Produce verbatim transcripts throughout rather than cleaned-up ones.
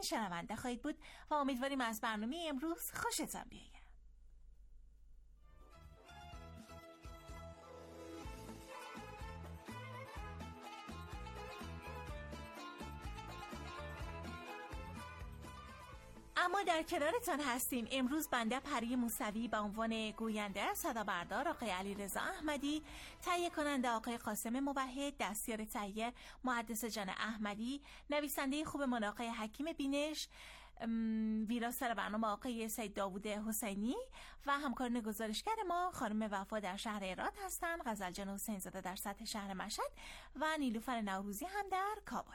شنونده خواهید بود و امیدواریم از برنامه امروز خوشتان بیاید. اما در کنارتان هستیم. امروز بنده پری موسوی به عنوان گوینده، صدابردار آقای علیرضا احمدی، تهیه کننده آقای قاسم موحد، دستیار تهیه محدث جان احمدی، نویسنده خوبمان آقای حکیم بینش، ویراستار برنامه آقای سید داوود حسینی و همکاران گزارشگر ما خانم وفا در شهر هرات هستند، غزل جان حسین زاده در سطح شهر مشهد و نیلوفر نوروزی هم در کابل.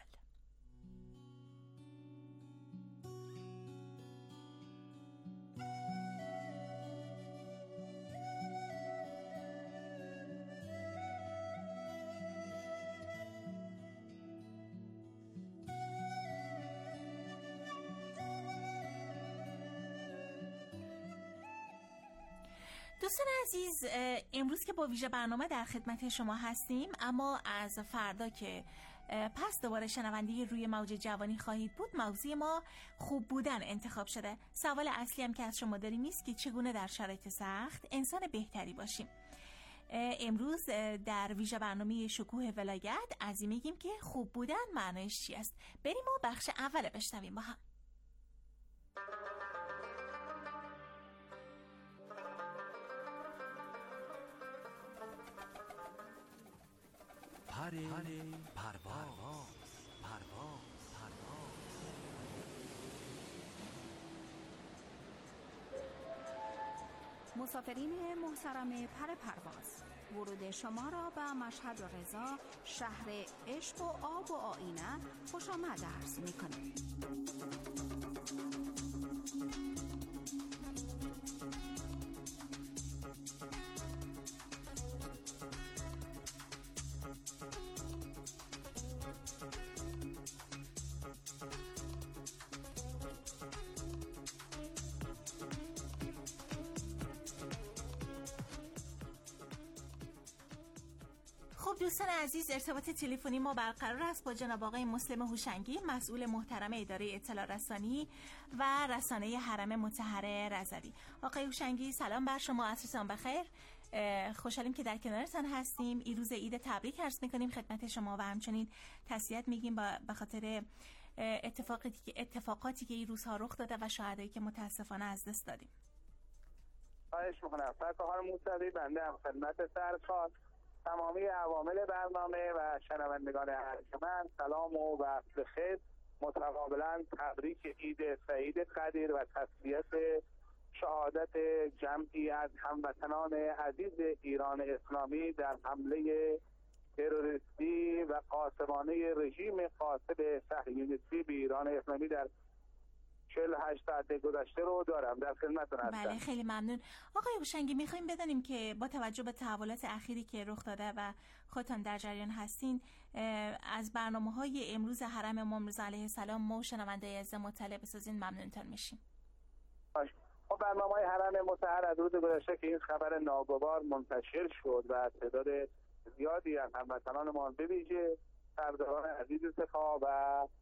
دوستان عزیز، امروز که با ویژه برنامه در خدمت شما هستیم، اما از فردا که پس دوباره شنونده روی موج جوانی خواهید بود، موضوع ما خوب بودن انتخاب شده. سوال اصلی هم که از شما داریم است که چگونه در شرایط سخت انسان بهتری باشیم. امروز در ویژه برنامه شکوه ولایت از این میگیم که خوب بودن معنیش چی است. بریم و بخش اول بشنویم با هم. پری پرواز پرواز پرواز مسافرین محترم پر پرواز، ورود شما را به مشهد و رضا، شهر عشق و آب و آینه، خوش آمد عرض می‌کنیم. خب دوستان عزیز، ارتباط تلفنی ما برقرار است با جناب آقای مسلم هوشنگی، مسئول محترم اداره اطلاع رسانی و رسانه حرم مطهر رضوی. آقای هوشنگی سلام بر شما، عصرتان بخیر. خوشحالیم که در کنارتان هستیم. این روز عید تبریک عرض میکنیم خدمت شما و همچنین تسلیت میگیم به خاطر اتفاقاتی که اتفاقاتی که این روزها رخ داده و شهدایی که متاسفانه از دست دادیم. خواهش میکنم. سرکار موسوی، بنده هم خدمت سرکار، تمامی عوامل برنامه و شنوندگان ارجمند سلام و وقت بخیر، متقابلا تبریک عید سعید قدیر و تسلیت شهادت جمعی از هموطنان عزیز ایران اسلامی در حمله تروریستی و قاسمانه رژیم قاصد صهیونیستی به ایران اسلامی در چهل و هشت ساعت گذشته رو دارم. در خدمتتون هستم. بله، خیلی ممنون. آقای هوشنگی، میخوایم بدانیم که با توجه به تحولات اخیری که رخ داده و خودتان در جریان هستین، از برنامه‌های امروز حرم امام رضا علیه السلام ما شنونده عزیز مطلع بسازین ممنونتان میشیم. خب برنامه‌های حرم مطهر از روز گذشته که این خبر ناگوار منتشر شد و تعداد زیادی از هموطنان ما به ویژه سرداران عزیز سپاه و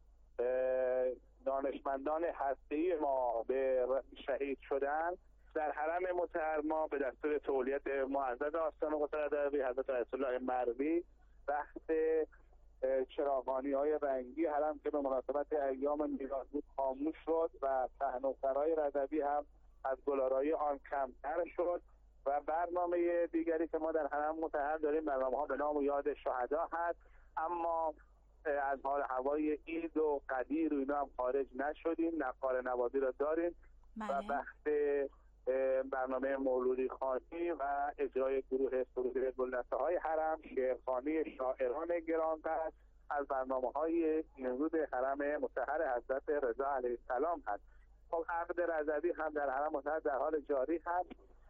دانشمندان هسته‌ای ما به شهید شدن، در حرم مطهر ما به دستور تولیت معزز آستان قدرت‌العلی حضرت آیت الله مروی بحث چراغانی‌های رنگی حرم که به مناسبت ایام میلاد بود خاموش شد و صحنه‌سرای رضوی هم از گلارایی آن کمتر شد. و برنامه دیگری که ما در حرم مطهر داریم برنامه‌ها به نام و یاد شهدا هست، اما از حال هوای عید و قدیر و اینا هم خارج نشدیم. نقار نوازی را داریم و بحث برنامه مولودی خوانی و اجرای گروه سروده گلدسته های حرم، شعرخوانی شاعران گرانقدر از برنامه‌های امروز حرم مطهر حضرت رضا علیه السلام هست. خب عقد رضوی هم در حرم مطهر در حال جاری هست.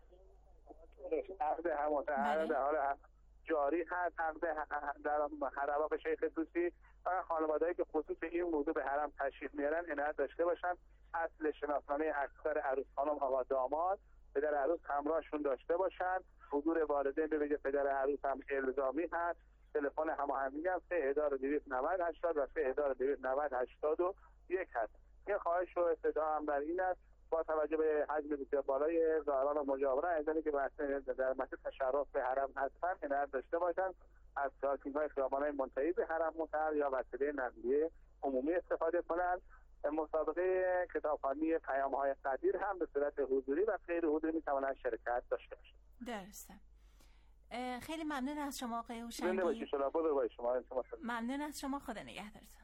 عقد حرم مطهر در حال جاری هست. عقد در حرم به شیخ توسی و خانواده‌ای که خصوص این موضوع به حرم تشریف میارن عنایت داشته باشن. اصل شناسنامه اکثر عروس خانم آقا داماد پدر عروس همراهشون داشته باشن. حضور والدین به ویژه پدر عروس هم الزامی هست. تلفن هماهنگی هم سه هزار و دویست و نود هشتاد و سه هزار و دویست و نود هشتاد و یک هست. این خواهش و استدعا هم در این است با توجه به حجم بسیار بالای زائران و مجاوران ایزانی که در مسیر تشرف به حرم هستند عنایت داشته باشند از پارکینگ‌های خیابان‌های منتهی به حرم مطهر یا وسیله نقلیه عمومی استفاده کنند. مسابقه کتابخوانی پیام‌های قدیر هم به صورت حضوری و غیر حضوری می‌توانند شرکت داشته باشند. درسته. خیلی ممنون از شما آقای هوشنگی. زنده باشید. شما شما ممنون از شما. خدا نگهدارتون.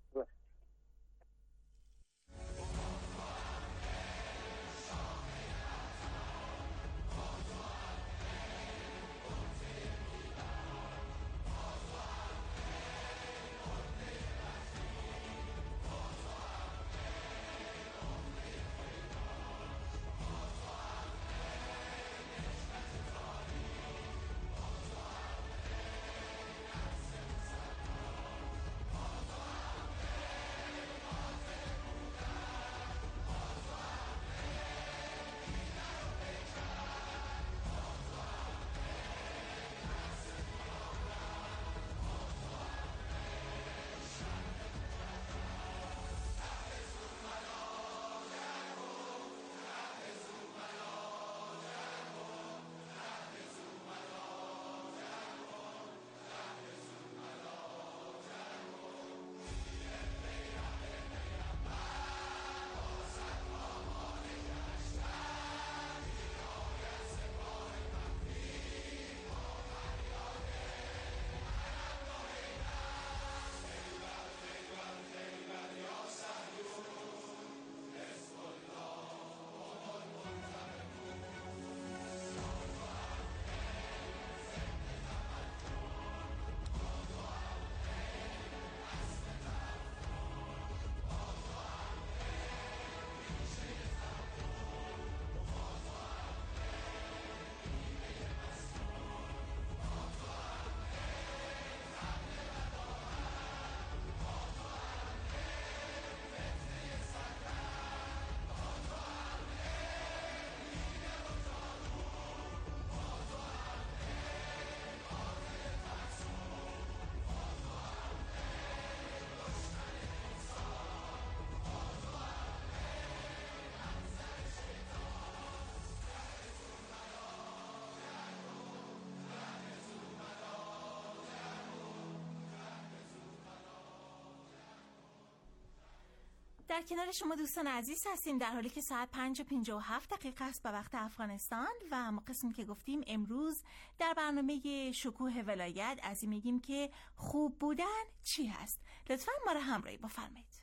در کنار شما دوستان عزیز هستیم در حالی که ساعت پنج و پنجاه و هفت دقیقه است به وقت افغانستان و ما قسمی که گفتیم امروز در برنامه شکوه ولایت از این میگیم که خوب بودن چی هست. لطفاً ما را همراهی بفرمایید.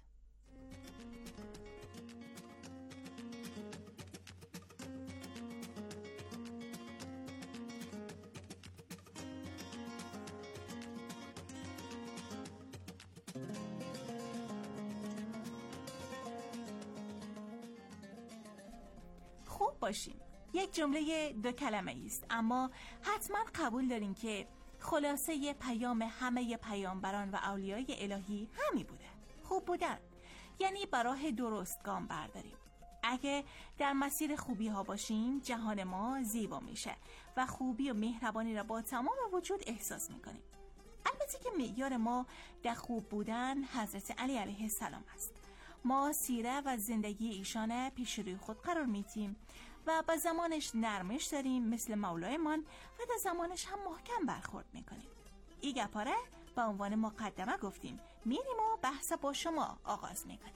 باشیم یک جمله دو کلمه است، اما حتما قبول دارین که خلاصه پیام همه پیامبران و اولیای الهی همین بوده: خوب بودن. یعنی به راه درست گام برداریم. اگه در مسیر خوبی ها باشیم جهان ما زیبا میشه و خوبی و مهربانی را با تمام وجود احساس میکنیم. البته که معیار ما در خوب بودن حضرت علی علیه السلام است. ما سیره و زندگی ایشان پیش روی خود قرار میدیم و با زمانش نرمش داریم مثل مولایمان و در زمانش هم محکم برخورد میکنیم. ای گپاره به عنوان مقدمه گفتیم میریم و بحث با شما آغاز میکنیم.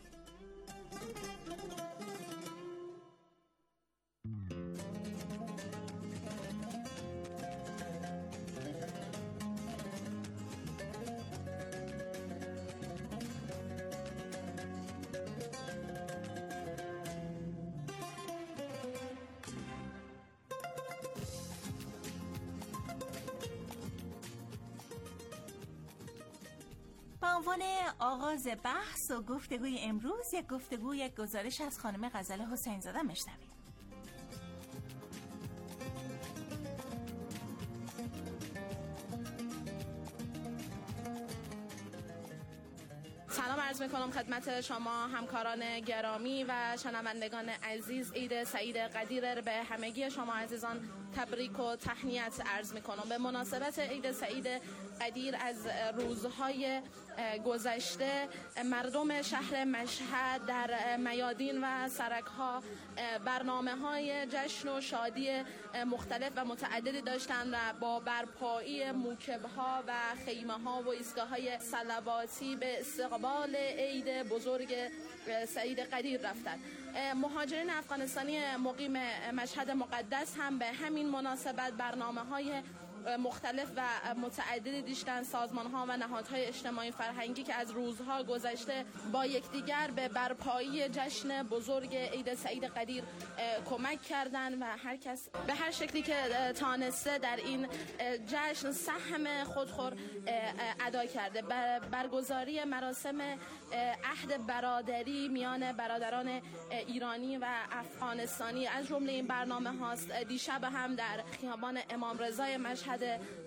به عنوان آغاز بحث و گفتگوی امروز یک گفتگو یک گزارش از خانم غزل حسین زاده میشنویم. سلام عرض میکنم خدمت شما همکاران گرامی و شنوندگان عزیز. عید سعید قدیر به همگی شما عزیزان تبریک و تهنیت عرض میکنم. به مناسبت عید سعید قدیر از روزهای گذشته مردم شهر مشهد در میادین و سرک‌ها برنامه‌های جشن و شادی مختلف و متعددی داشتند و با برپایی موکب‌ها و خیمه‌ها و ایستگاه‌های صلواتی به استقبال عید بزرگ سعید قدیر رفتند. مهاجرین افغانستانی مقیم مشهد مقدس هم به همین مناسبت برنامه‌های مختلف و متعددی داشتن. سازمان‌ها و نهادهای اجتماعی فرهنگی که از روزها گذشته با یکدیگر به برپایی جشن بزرگ عید سعید قدیر کمک کردند و هر کس به هر شکلی که تانسته در این جشن سهم خودخور ادا کرده. برگزاری مراسم عهد برادری میان برادران ایرانی و افغانستانی از جمله این برنامه هاست. دیشب هم در خیابان امام رضای مشهد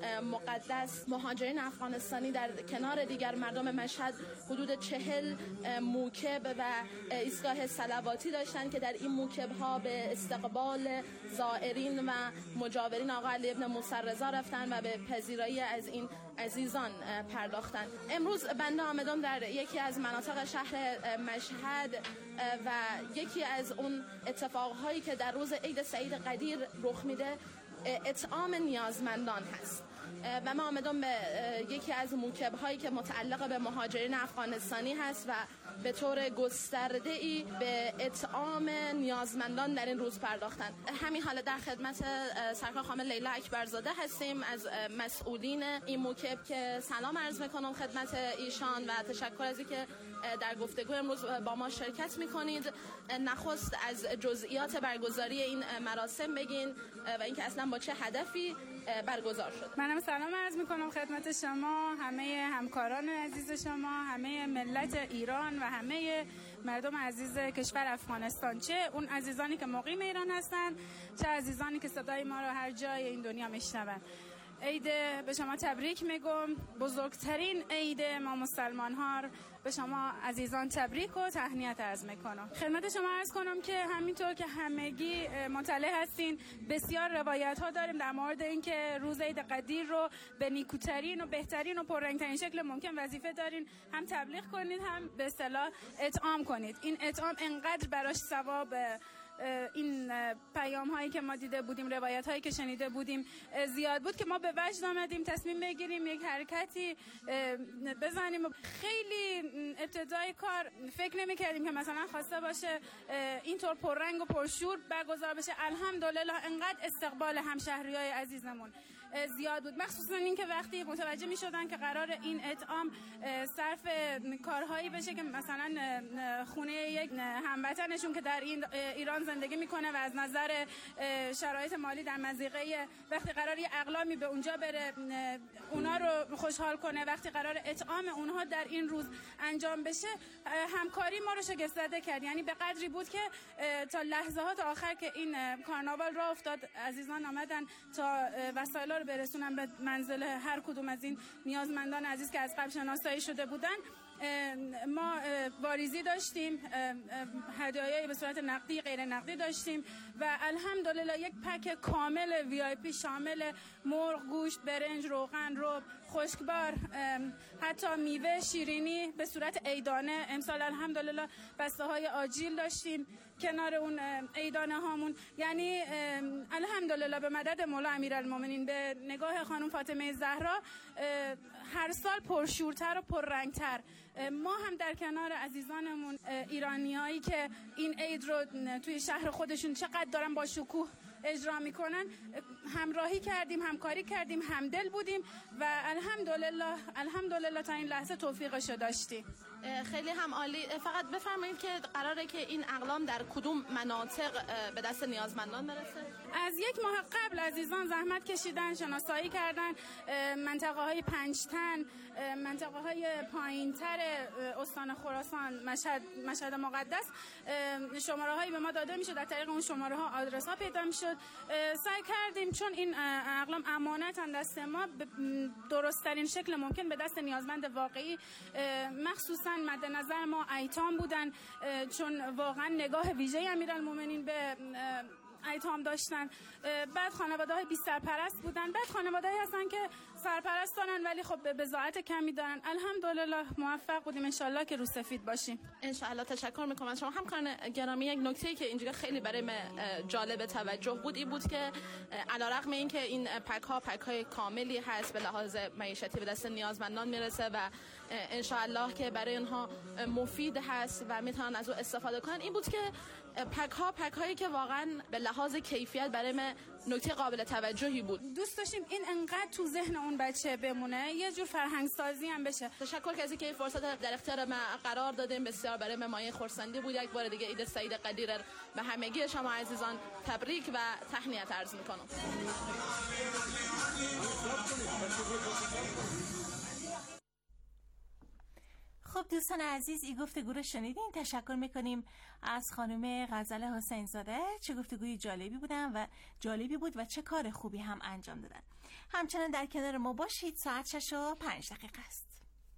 مقدس مهاجرین افغانستانی در کنار دیگر مردم مشهد حدود چهل موکب و ایستگاه صلواتی داشتند که در این موکب ها به استقبال زائرین و مجاورین آقا علی ابن موسی رضا رفتند و به پذیرایی از این عزیزان پرداختند. امروز بنده آمدم در یکی از مناطق شهر مشهد و یکی از اون اتفاقهایی که در روز عید سعید قدیر رخ میده اطعام نیازمندان هست و ما آمدم به یکی از موکب هایی که متعلق به مهاجرین افغانستانی هست و به طور گسترده ای به اطعام نیازمندان در این روز پرداختند. همین حالا در خدمت سرکار خانم لیلا اکبرزاده هستیم از مسئولین این موکب که سلام عرض میکنم خدمت ایشان و تشکر از اینکه در گفتگو امروز با ما شرکت میکنید. نخست از جزئیات برگزاری این مراسم بگین و اینکه اصلا با چه هدفی برگزار شد. منم سلام عرض میکنم خدمت شما، همه همکاران عزیز شما، همه ملت ایران و همه مردم عزیز کشور افغانستان، چه اون عزیزانی که مقیم ایران هستند چه عزیزانی که صدای ما رو هر جای این دنیا میشنون. عید به شما تبریک میگم، بزرگترین عید ما مسلمان ها به شما عزیزان تبریک و تهنیت عرض میکنم. خدمت شما عرض کنم که همینطور که همگی مطلع هستین بسیار روایت ها داریم در مورد اینکه روز عید قدیر رو به نیکوترین و بهترین و پررنگترین شکل ممکن وظیفه دارین هم تبلیغ کنید هم به اصطلاح اطعام کنید. این اطعام انقدر براش ثواب این پیام هایی که ما دیده بودیم، روایت هایی که شنیده بودیم زیاد بود که ما به وجد آمدیم تصمیم بگیریم یک حرکتی بزنیم. خیلی ابتدای کار فکر نمی کردیم که مثلا خواسته باشه اینطور پررنگ و پرشور برگزار بشه. الحمدلله انقدر استقبال همشهری های عزیزمون زیاد بود، مخصوصا این که وقتی متوجه می شدن که قرار این اطعام صرف کارهایی بشه که مثلا خونه یک هموطنشون که در این ایران زندگی میکنه و از نظر شرایط مالی در مضیقه، وقتی قرار یه اقلامی به اونجا بره اونا رو خوشحال کنه، وقتی قرار اطعام اونها در این روز انجام بشه، همکاری ما رو شگفت‌زده کرد. یعنی به قدری بود که تا لحظات آخر که این کارناوال راه افتاد عزیزان آمدن تا وسایل رو برسونن به منزل هر کدوم از این نیازمندان عزیز که از قبل شناسایی شده بودن. ما واریزی داشتیم، هدایایی به صورت نقدی غیر نقدی داشتیم و الحمدلله یک پک کامل وی آی پی شامل مرغ، گوشت، برنج، روغن، رب، خشکبار، حتی میوه، شیرینی به صورت عیدانه. امسال الحمدلله بسته های آجیل داشتیم کنار اون عیدانه هامون. یعنی الحمدلله به مدد مولا امیرالمومنین، به نگاه خانم فاطمه زهرا هر سال پرشورتر و پررنگتر. ما هم در کنار عزیزانمون ایرانیایی که این عید رو توی شهر خودشون چقدر دارن با شکوه اجرا میکنن همراهی کردیم، همکاری کردیم، همدل بودیم و الحمدلله الحمدلله تا این لحظه توفیقشو داشتیم. خیلی هم عالی. فقط بفرمایید که قراره که این اقلام در کدوم مناطق به دست نیازمندان برسه؟ از یک ماه قبل عزیزان زحمت کشیدن، شناسایی کردن منطقه های پنجتن، منطقه های پایین تر استان خراسان، مشهد مشهد مقدس. شماره هایی به ما داده میشد، در طریق اون شماره ها آدرس ها پیدا میشد. سعی کردیم چون این اقلام امانتن دست ما، درست ترین شکل ممکن به دست نیازمند واقعی، مخصوصا داشتن. مد نظر ما ایتام بودن، چون واقعا نگاه ویژه امیرالمومنین به ایتام داشتن. بعد خانواده‌های بی سرپرست بودن، بعد خانواده‌ای هستن که سرپرست دارن ولی خب به بضاعت کمی دارن. الحمدلله موفق بودیم، انشالله که رو سفید باشیم. انشالله. تشکر میکنم از شما همکاران گرامی. یک نکته‌ای که اینجا خیلی برای من جالب توجه بود این بود که علیرغم اینکه این پک ها پک های کاملی هست به لحاظ معیشتی به دست نیازمندان میرسه و انشالله که برای اونها مفید هست و میتونن از اون استفاده کنن، این بود که پک ها پک هایی که واقعا به لحاظ کیفیت برای من نکته قابل توجهی بود. دوست داشتیم این انقدر تو ذهن اون بچه بمونه، یه جور فرهنگ سازی هم بشه. تشکر که از اینکه فرصت در اختیار من قرار دادیم. بسیار برای من مایه خرسندی بود. یک بار دیگه عید سعید قدیر به همگی شما عزیزان تبریک و تهنیت عرض میکنم. خب دوستان عزیز، این گفتگو رو شنیدین. تشکر میکنیم از خانم غزل حسین زاده. چه گفتگوی جالبی بودن و جالبی بود و چه کار خوبی هم انجام دادن. همچنان در کنار ما باشید. ساعت شش و پنج دقیقه است.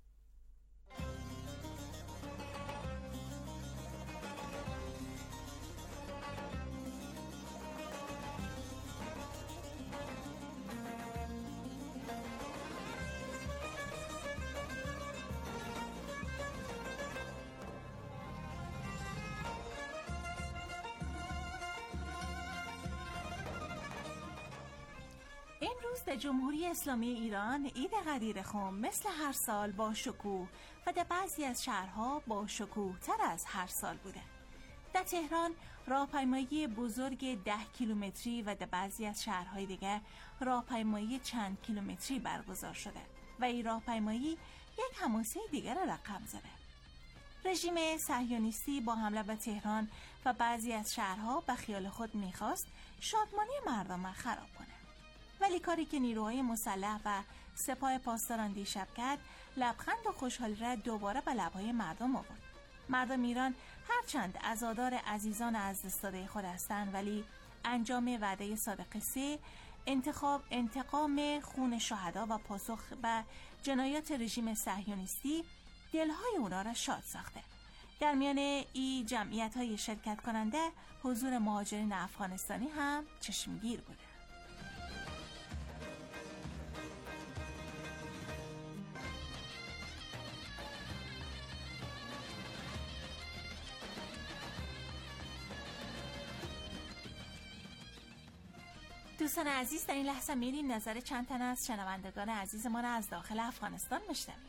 امروز در جمهوری اسلامی ایران عید قدیر خم مثل هر سال با شکوه و در بعضی از شهرها با شکوه تر از هر سال بوده. در تهران راهپیمایی بزرگ ده کیلومتری و در بعضی از شهرهای دیگر راهپیمایی چند کیلومتری برگزار شده و این راهپیمایی یک حماسه دیگر را رقم زده. رژیم صهیونیستی با حمله به تهران و بعضی از شهرها به خیال خود میخواست شادمانی مردم را خراب کنه، ولی کاری که نیروهای مسلح و سپاه پاسداران دیشب کرد لبخند و خوشحالی را دوباره به لبهای مردم آورد. مردم ایران هرچند عزادار عزیزان از دست داده خود هستند، ولی انجام وعده صادق سه، انتخاب انتقام خون شهدا و پاسخ به جنایات رژیم صهیونیستی دلهای اونا را شاد ساخته. در میان این جمعیت های شرکت کننده حضور مهاجرین افغانستانی هم چشمگیر بوده. دوستان عزیز، در این لحظه میریم نظر چند تن از شنوندگان عزیزمان از داخل افغانستان میشنویم.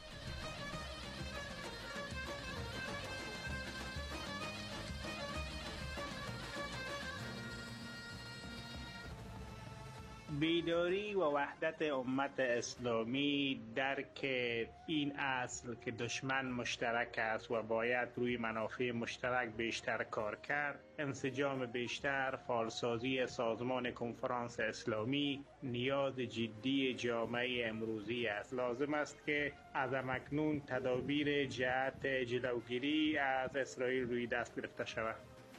بیداری و وحدت امت اسلامی درک این اصل که دشمن مشترک است و باید روی منافع مشترک بیشتر کار کرد، انسجام بیشتر، فعالسازی سازمان کنفرانس اسلامی نیاز جدی جامعه امروزی است. لازم است که از اکنون تدابیر جهت جلوگیری از اسرائیل روی دست گرفته شود.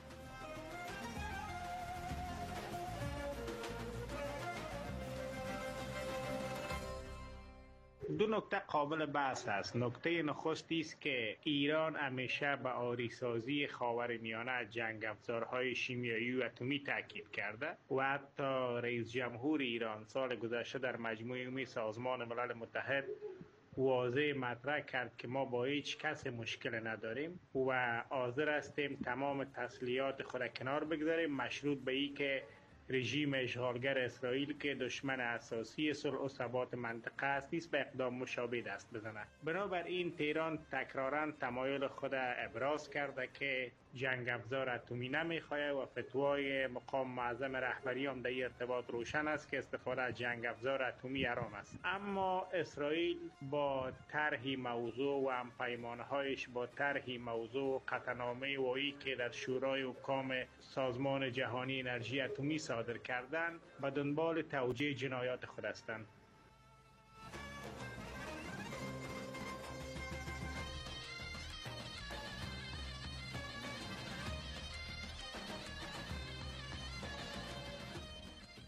دو نکته قابل بحث است. نکته نخستی است که ایران همیشه به آریسازی خاورمیانه از جنگ افزارهای شیمیایی و اتمی تاکید کرده و حتی رئیس جمهور ایران سال گذشته در مجمع عمومی سازمان ملل متحد واضح مطرح کرد که ما با هیچ کس مشکل نداریم و حاضر هستیم تمام تسلیحات خود کنار بگذاریم، مشروط به این که رژیم اشغالگر اسرائیل که دشمن اساسی صلح و ثبات منطقه است نیست به اقدام مشابه دست بزنه. بنابراین تهران تکراراً تمایل خود ابراز کرده که جنگ افزار اتمی نمیخواه و فتوای مقام معظم رهبری هم در ارتباط روشن است که استفاده از جنگ افزار اتمی حرام است. اما اسرائیل با طرح موضوع و همپیمانهایش با طرح موضوع قطعنامه وایی که در شورای حکام سازمان جهانی انرژی اتمی صادر کردن به دنبال توجیه جنایات خود هستند.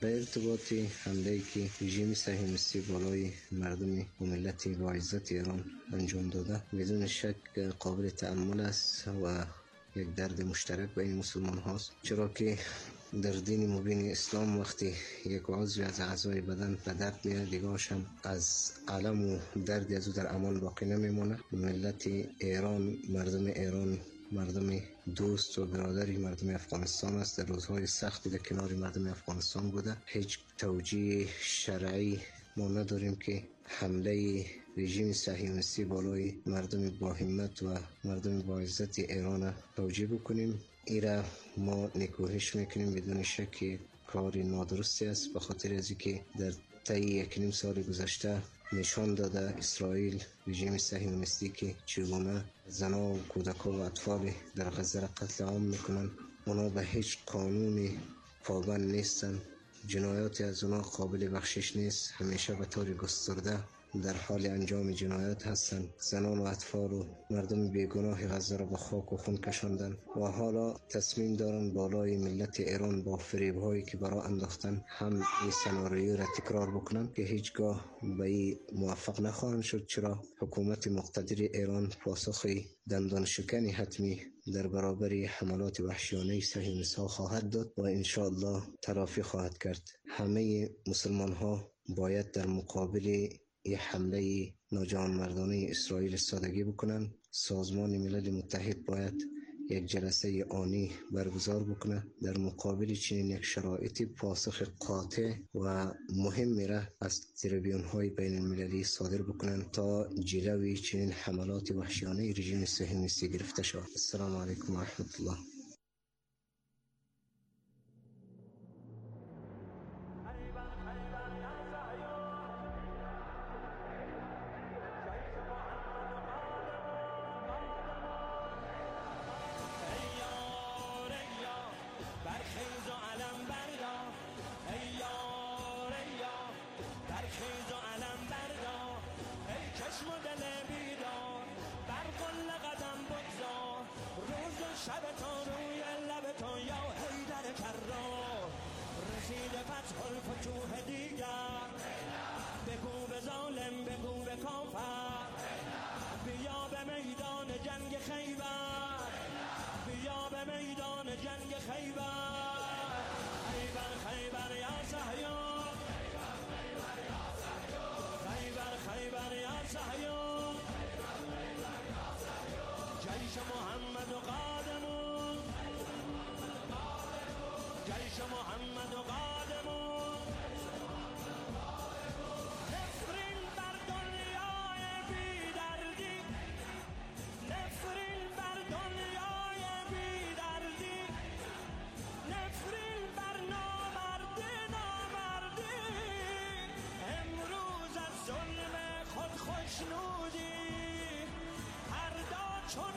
به ارتباط حمله‌ای که رژیم صهیونیستی بالای مردم و ملت با عزت ایران انجام داده بدون شک قابل تأمل است و یک درد مشترک بین مسلمان هاست، چرا که در دین مبین اسلام وقتی یک عضو از اعضای بدن به درد میاد دیگه‌اش هم از علم و دردی از او در امان باقی نمیمونه. ملت ایران، مردم ایران مردم دوست و برادری مردم افغانستان است. در روزهای سختی در کنار مردم افغانستان بوده. هیچ توجیه شرعی ما نداریم که حمله رژیم صهیونیستی بالای مردم با همت و مردم با عزت ایران توجیه بکنیم. ایرا ما نکوهش میکنیم، بدون شک کار نادرستی است، به خاطر از اینکه در طی یک نیم سال گذشته نشان داده اسرائیل رژیم صهیونیستی که چگونه زنان و کودکان و اطفال در غزه را قتل عام میکنن. اونا به هیچ قانونی پابند نیستن، جنایاتی از اونا قابل بخشش نیست، همیشه به طور گسترده در حال انجام جنایات هستند. زنان و اطفال و مردم بیگناه غزه را به خاک و خون کشاندن و حالا تصمیم دارن بالای ملت ایران با فریب هایی که برای انداختن هم این سناریو را تکرار بکنن که هیچگاه به این موفق نخواهند شد، چرا حکومت مقتدر ایران پاسخی دندان شکنی حتمی در برابر حملات وحشیانه صهیونیست‌ها خواهد داد و ان شاء الله تلافی خواهد کرد. همه مسلمان ها باید در مقابل این حمله ناجوانمردانه اسرائیل ایستادگی بکنن. سازمان ملل متحد باید یک جلسه آنی برگزار بکنه در مقابل چنین یک شرایطی، پاسخ قاطع و مهمی را از تریبیون های بین المللی صادر بکنن تا جلوی چنین حملات وحشیانه رژیم صهیونیستی گرفته شود. السلام علیکم و رحمت الله.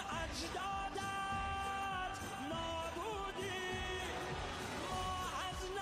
چون اجدادت نابودی، ما از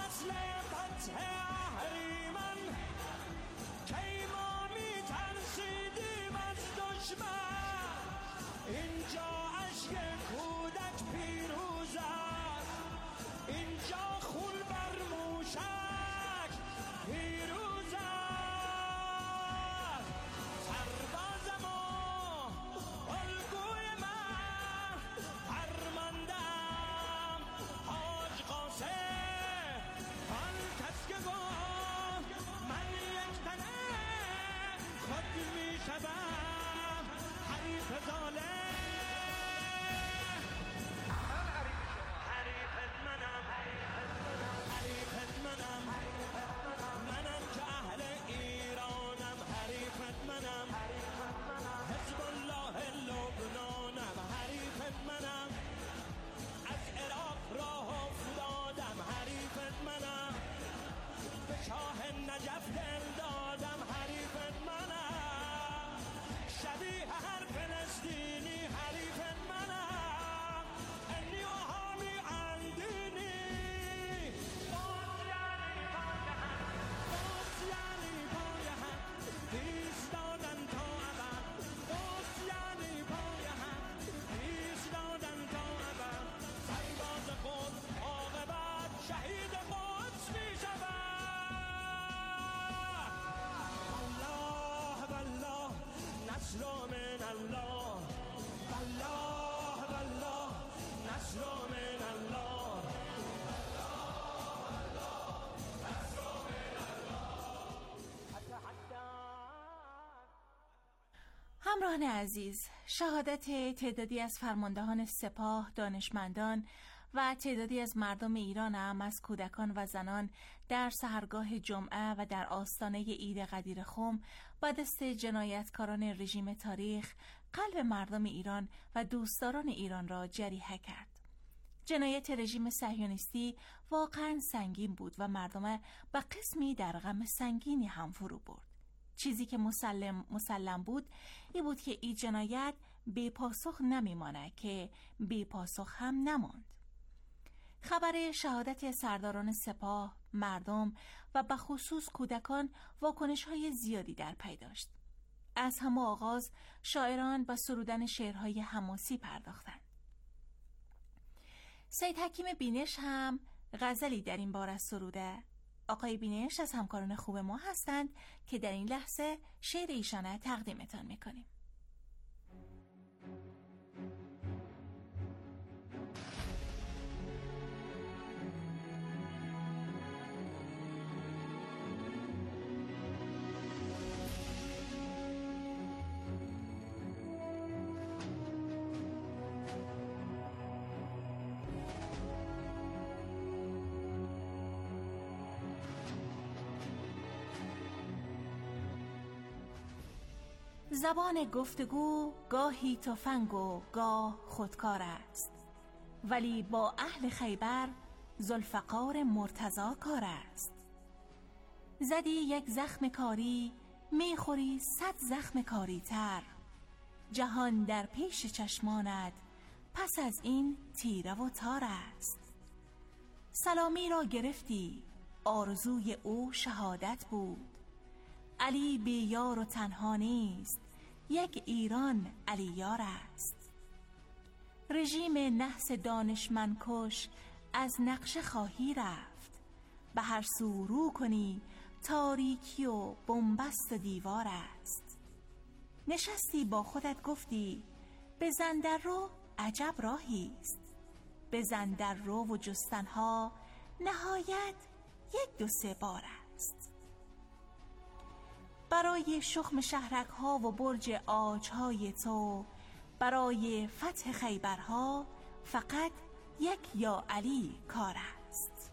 همراهان عزیز، شهادت تعدادی از فرماندهان سپاه، دانشمندان و تعدادی از مردم ایران هم از کودکان و زنان در سحرگاه جمعه و در آستانه عید قدیر خم با دست جنایتکاران رژیم تاریخ قلب مردم ایران و دوستداران ایران را جریحه کرد. جنایت رژیم صهیونیستی واقعا سنگین بود و مردم به قسمی در غم سنگینی هم فرو برد. چیزی که مسلم مسلم بود این بود که این جنایت بی پاسخ نمیمانه که بی پاسخ هم نماند. خبر شهادت سرداران سپاه، مردم و به خصوص کودکان واکنش‌های زیادی در پی داشت. از همه آغاز شاعران با سرودن شعرهای حماسی پرداختند. سید حکیم بینش هم غزلی در این باره سروده. آقای بینش از همکاران خوب ما هستند که در این لحظه شعر ایشان تقدیمتان میکنیم. زبان گفتگو گاهی تفنگ و گاه خودکار است، ولی با اهل خیبر ذوالفقار مرتضی کار است. زدی یک زخم کاری میخوری صد زخم کاری تر، جهان در پیش چشمانت پس از این تیره و تار است. سلامی را گرفتی آرزوی او شهادت بود، علی بی یار و تنها نیست یک ایران علی یار است. رژیم نحس دانشمند کش از نقشه خواهی رفت، به هر سو رو کنی تاریکی و بنبست و دیوار است. نشستی با خودت گفتی بزن در رو عجب راهی است، بزن در رو و جستنها نهایت یک دو سه بار است. برای شخم شهرک ها و برج آج های تو، برای فتح خیبرها فقط یک یا علی کار است.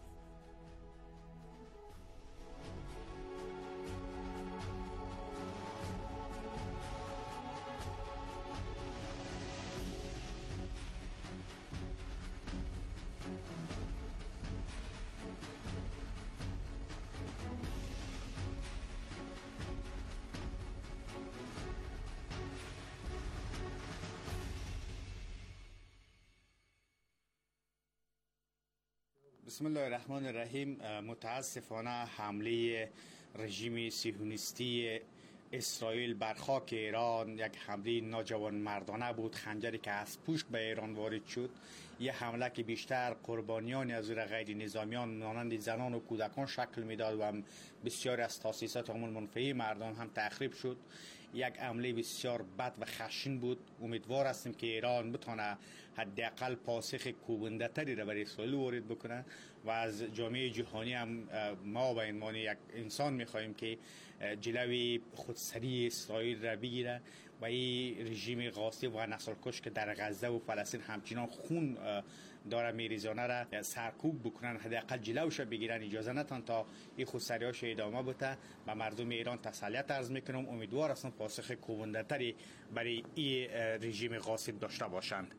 بسم الله الرحمن الرحیم. متاسفانه حمله رژیم صهیونیستی اسرائیل بر خاک ایران یک حمله ناجوان مردانه بود، خنجری که از پشت به ایران وارد شد. یه حمله که بیشتر قربانیان از غیر نظامیان مانند زنان و کودکان شکل میداد و بسیار از تاسیسات عموم منفعه مردم هم تخریب شد. یک حمله بسیار بد و خشن بود. امیدوار هستیم که ایران بتونه حداقل پاسخ کوبنده تری را برای اسرائیل وارد بکنه و از جامعه جهانی هم ما به عنوان یک انسان میخواهیم که جلوی خودسری اسرائیل را بگیره و این رژیم غاصب و نسل‌کش که در غزه و فلسطین همچنان خون داره میریزانه را سرکوب بکنن، حداقل جلوش بگیرن، اجازه ندن تا این خودسری‌هاش ادامه بده. به مردم ایران تسلیت عرض میکنم. امیدوار هستم پاسخ کوبنده تری برای این رژیم غاصب داشته باشند.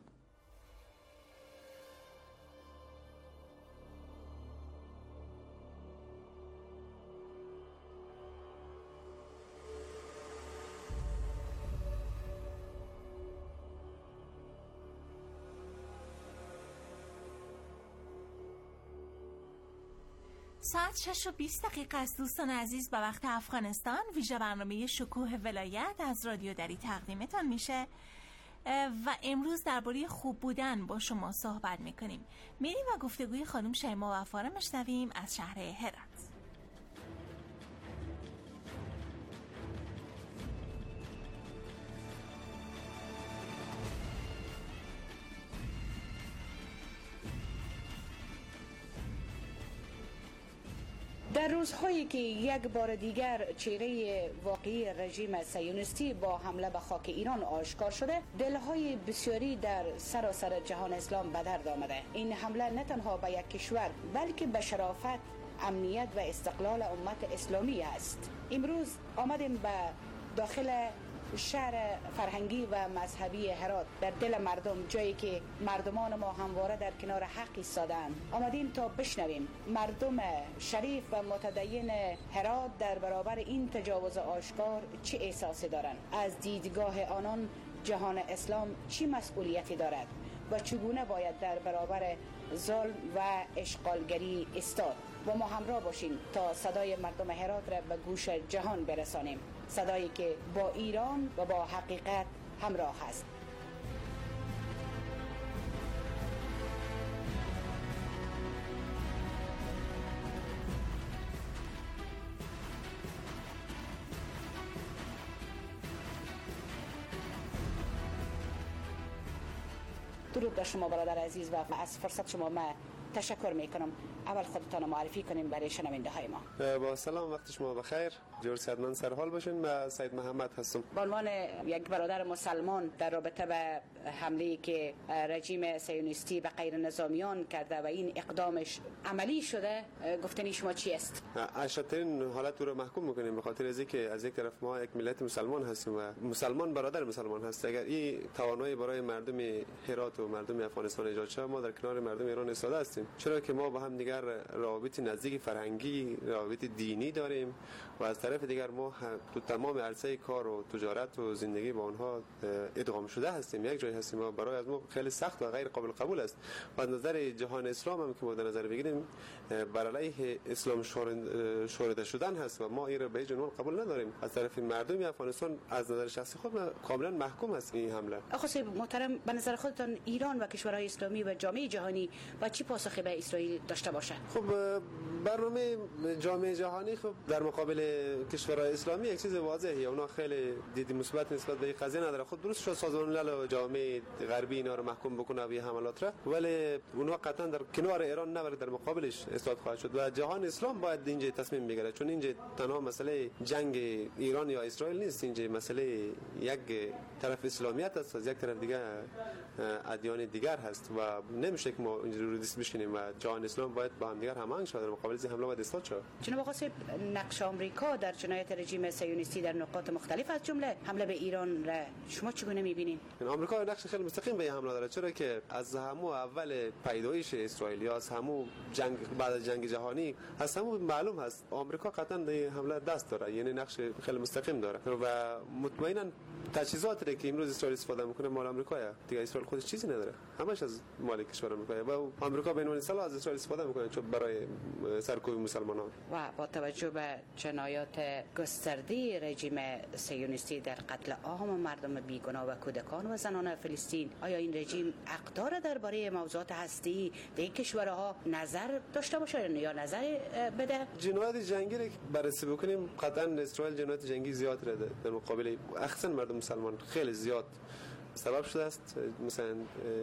ساعت شش و بیست دقیقه است دوستان عزیز، به وقت افغانستان. ویژه برنامه شکوه ولایت از رادیو دری تقدیمتان میشه و امروز درباره خوب بودن با شما صحبت میکنیم. میریم و گفتگوی خانم شیما وفا را میشنویم از شهر هرات. در روزهایی که یک بار دیگر چهره واقعی رژیم صهیونیستی با حمله به خاک ایران آشکار شده، دلهای بسیاری در سراسر جهان اسلام به درد آمده. این حمله نه تنها به یک کشور بلکه به شرافت، امنیت و استقلال امت اسلامی است. امروز آمدیم به داخل شهر فرهنگی و مذهبی هرات، در دل مردم، جایی که مردمان ما همواره در کنار حق ایستادند. آمدیم تا بشنویم مردم شریف و متدین هرات در برابر این تجاوز آشکار چه احساسی دارند. از دیدگاه آنان جهان اسلام چه مسئولیتی دارد و چگونه باید در برابر ظلم و اشغالگری ایستاد. با ما همراه باشین تا صدای مردم هرات را به گوش جهان برسانیم، صدایی که با ایران و با حقیقت همراه است. درود بر شما برادر عزیز و از فرصت شما ما تشکر میکنم. اول خودتان معرفی کنیم برای شنونده های ما. با سلام، وقت شما بخیر، جور صحتمند سر حال باشین. من سید محمد هستم. به عنوان یک برادر مسلمان در رابطه به حمله که رژیم صهیونیستی به غیر نظامیان کرده و این اقدامش عملی شده، گفتنی شما چی است؟ اشدترین حالت رو محکوم میکنیم، به خاطر از اینکه از یک طرف ما یک ملت مسلمان هستیم و مسلمان برادر مسلمان هست. اگر این توانایی برای مردم هرات و مردم افغانستان ایجاد شد، ما در کنار مردم ایران ایستاده هستیم، چرا که ما با هم دیگر روابط نزدیک فرهنگی، روابط دینی داریم و از طرف دیگر ما تو تمام عرصه کار و تجارت و زندگی با آنها ادغام شده هستیم، یک جای هستیم. برای از ما خیلی سخت و غیر قابل قبول است و از نظر جهان اسلام هم که ما در نظر بگیریم بر علیه اسلام شورده شدن هست و ما این را به هیچ عنوان قبول نداریم. از طرف مردم افغانستان از نظر شخصی خود کاملا محکوم است این حمله. آقا صاحب محترم، به نظر خودتان ایران و کشورهای اسلامی و جامعه جهانی با چی پاسخی به اسرائیل داشته باشه؟ خب برنامه جامعه جهانی خب در مقابل کشورهای اسلامی یک چیز واضحه، اونا خیلی دید مثبت نسبت به این قضیه نداره. خود درست شد سازمان ملل و جامعه غربی اینا رو محکوم بکنه به حملات را، ولی اونها قطعا در کنار ایران نبرد، در مقابلش ایستاد خواهد شد و جهان اسلام باید اینجا تصمیم بگیره، چون اینجا تنها مسئله جنگ ایران یا اسرائیل نیست، اینجا مسئله یک طرف اسلامیت است، از یک طرف دیگه ادیان دیگر هست و نمیشه که ما اینجوری رو دست بشینیم و جهان اسلام باید با هم دیگر هماهنگ شود در مقابل این حمله و ایستاد شود. جناب آقا صاحب، نقش آمریکا در جنایت رژیم صهیونیستی در نقاط مختلف از جمله حمله به ایران را شما چگونه می‌بینید؟ آمریکا نقش خیلی مستقیم به این حمله داره، چرا که از همو اول پیدایش اسرائیل یا از همو جنگ بعد از جنگ جهانی از همو معلوم هست آمریکا قطعا در این حمله دست داره، یعنی نقش خیلی مستقیم داره و مطمئنا تجهیزاتی که امروز اسرائیل استفاده میکنه مال آمریکاه، دیگه اسرائیل خودش چیزی نداره، همش از مال کشور آمریکاه و آمریکا به عنوان سلاح از اسرائیل استفاده میکنه چون برای سرکوب مسلمانان. و با توجه به جنایات گسترده رژیم صهیونیستی در قتل عام مردم بیگناه و کودکان و زنان فلسطین، آیا این رژیم حق داره درباره موضوعات هستی در کشورها نظر داشته باشه یا نظر بده؟ جنایات جنگی رو بررسی بکنیم، قطعا اسرائیل جنایات جنگی زیاد رده در مقابل اخصا مردم مسلمان، خیلی زیاد سبب شده است، مثلا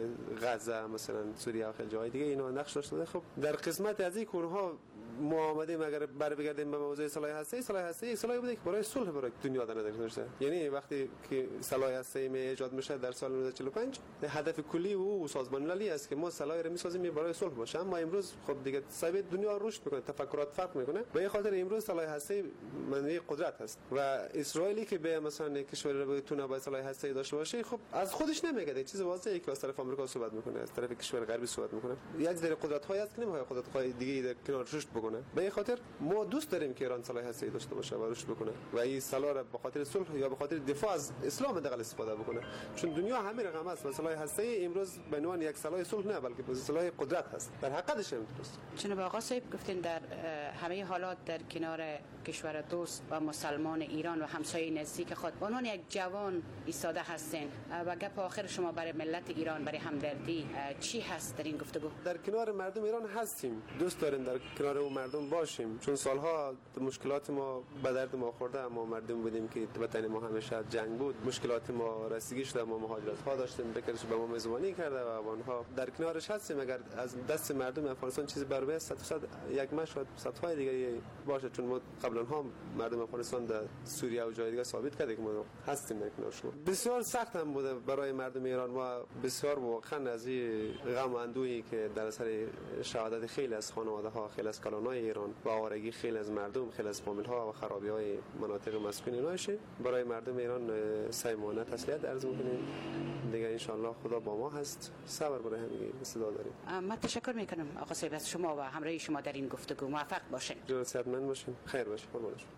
غزه، مثلا سوریه و خیلی جای دیگه اینا نقش داشته. خب در قسمت از این اونها ما آمدیم اگر بر بگردیم به موضوع صلاح هسته، صلاح هسته یک صلاحی بوده که برای صلح برای دنیا در نظر داشته، یعنی وقتی که صلاح هسته می ایجاد میشه در سال نوزده چهل و پنج هدف کلی او سازمان مللی است که ما صلاحی رو میسازیم برای صلح باشه، اما امروز خب دیگه صاحب دنیا رشد میکنه، تفکرات فرق میکنه، به خاطر امروز صلاح هسته منوی قدرت است و اسرائیلی که به مثلا کشور رو بتونه با صلاح هسته داشته باشه، خب از خودش نمیگه، چیز واضحه که از طرف آمریکا صحبت میکنه، از طرف کشور غربی صحبت میکنه، یک ذره قدرت های است که نمیخواد قدرت های دیگه در کنار رشد بکنه. به خاطر ما دوست داریم که ایران صلاح هسته داشته باشه و رشد بکنه و این صلاح را به خاطر صلح یا به خاطر دفاع از اسلام دقیق استفاده بکنه، چون دنیا همین رقم است و صلاح هسته امروز به عنوان یک صلاح صلح نه بلکه به صلاح قدرت هست، در حقیقتش هم درست. جناب آقا صاحب گفتین در همه حالات در کنار کشور دوست و مسلمان ایران و همسایه نزدیک خود به عنوان یک جوان ایستاده هستین و گپ آخر شما برای ملت ایران، برای همدردی چی هست در این گفتگو؟ در کنار مردم ایران هستیم، دوست داریم در کنار مردم باشیم، چون سالها مشکلات ما به درد ما خورده. ما مردم بودیم که وطن ما همیشه جنگ بود، مشکلات ما رسیدگی شده، ما مهاجرت ها داشتیم، بکرش به ما میزبانی کرده و آنها در کنارش هستیم. اگر از دست مردم افغانستان چیزی بر بیاد صد درصد یک مشهد صدهای دیگه باشه، چون ما قبلا ها مردم افغانستان در سوریه و جای دیگه ثابت کرده که ما هستیم در کنار شما. بسیار سخت هم بوده برای مردم ایران و بسیار واقعا از این غم و اندوهی که در اثر شهادت خیلی از خانواده ها، خیلی از کلانای ایران و آوارگی خیلی از مردم، خیلی از فامیل ها و خرابی های مناطق مسکونی نایشه، برای مردم ایران صمیمانه تسلیت عرض میکنیم. دیگه ان شاء الله خدا با ما هست، صبر برای همگی استعداد داریم. من تشکر میکنم آقا صاحب از شما و همراهی شما در این گفتگو. موفق باشین. جزو صحتمند باشین، خیر باشین. قربان شما.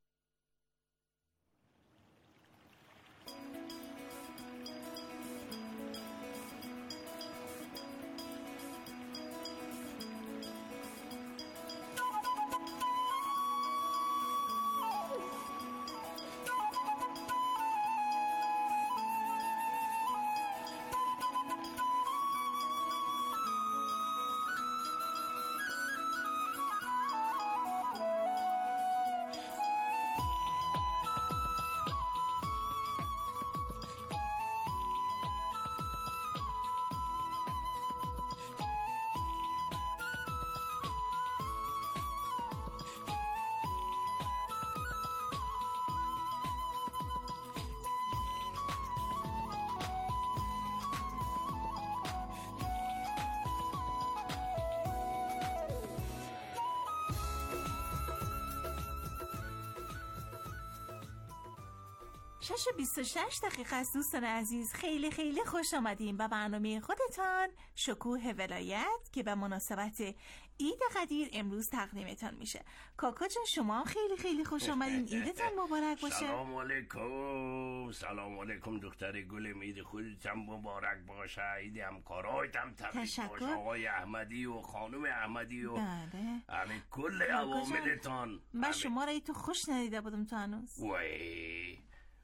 شش و بیست و شش دقیقه است دوستان عزیز. خیلی خیلی خوش آمدیم به برنامه خودتان شکوه ولایت که به مناسبت عید قدیر امروز تقدیمتان میشه. کاکا جان شما هم خیلی خیلی خوش آمدین، عیدتان مبارک باشه. سلام علیکم. سلام علیکم دختر گلم، عید خودتم مبارک باشه، عید همکارایتم تبریک باشه، آقای احمدی و خانم احمدی و همه کل عواملتان. من شما را تو خوش ندیده بودم تو هنوز. وای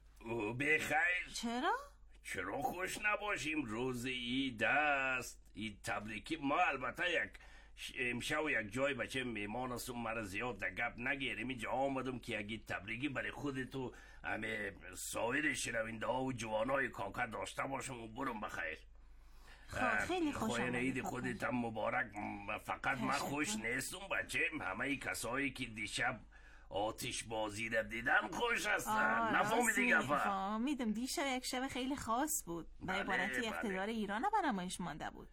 بخیر. چرا؟ چرا خوش نباشیم؟ روز عید است، عید تبریکی. ما البته یک امشب یک جای بچه میمان هستم، مرا زیاد در گپ نگیریم. اینجا آمدم که یک عید تبریکی برای خودتو همه سایر شنونده ها و جوانای کاکا داشته باشم و برم بخیر. خیلی خوش آمدید. عید خودت هم مبارک. فقط من خوش نیستم بچه، همه کسایی که دیشب آتش بازی را دیدم خوش هستن. نفهمیدی گفت؟ فهمیدم. دیشب یک شب خیلی خاص بود، به عبارت اقتدار ایران به نمایش مانده بود.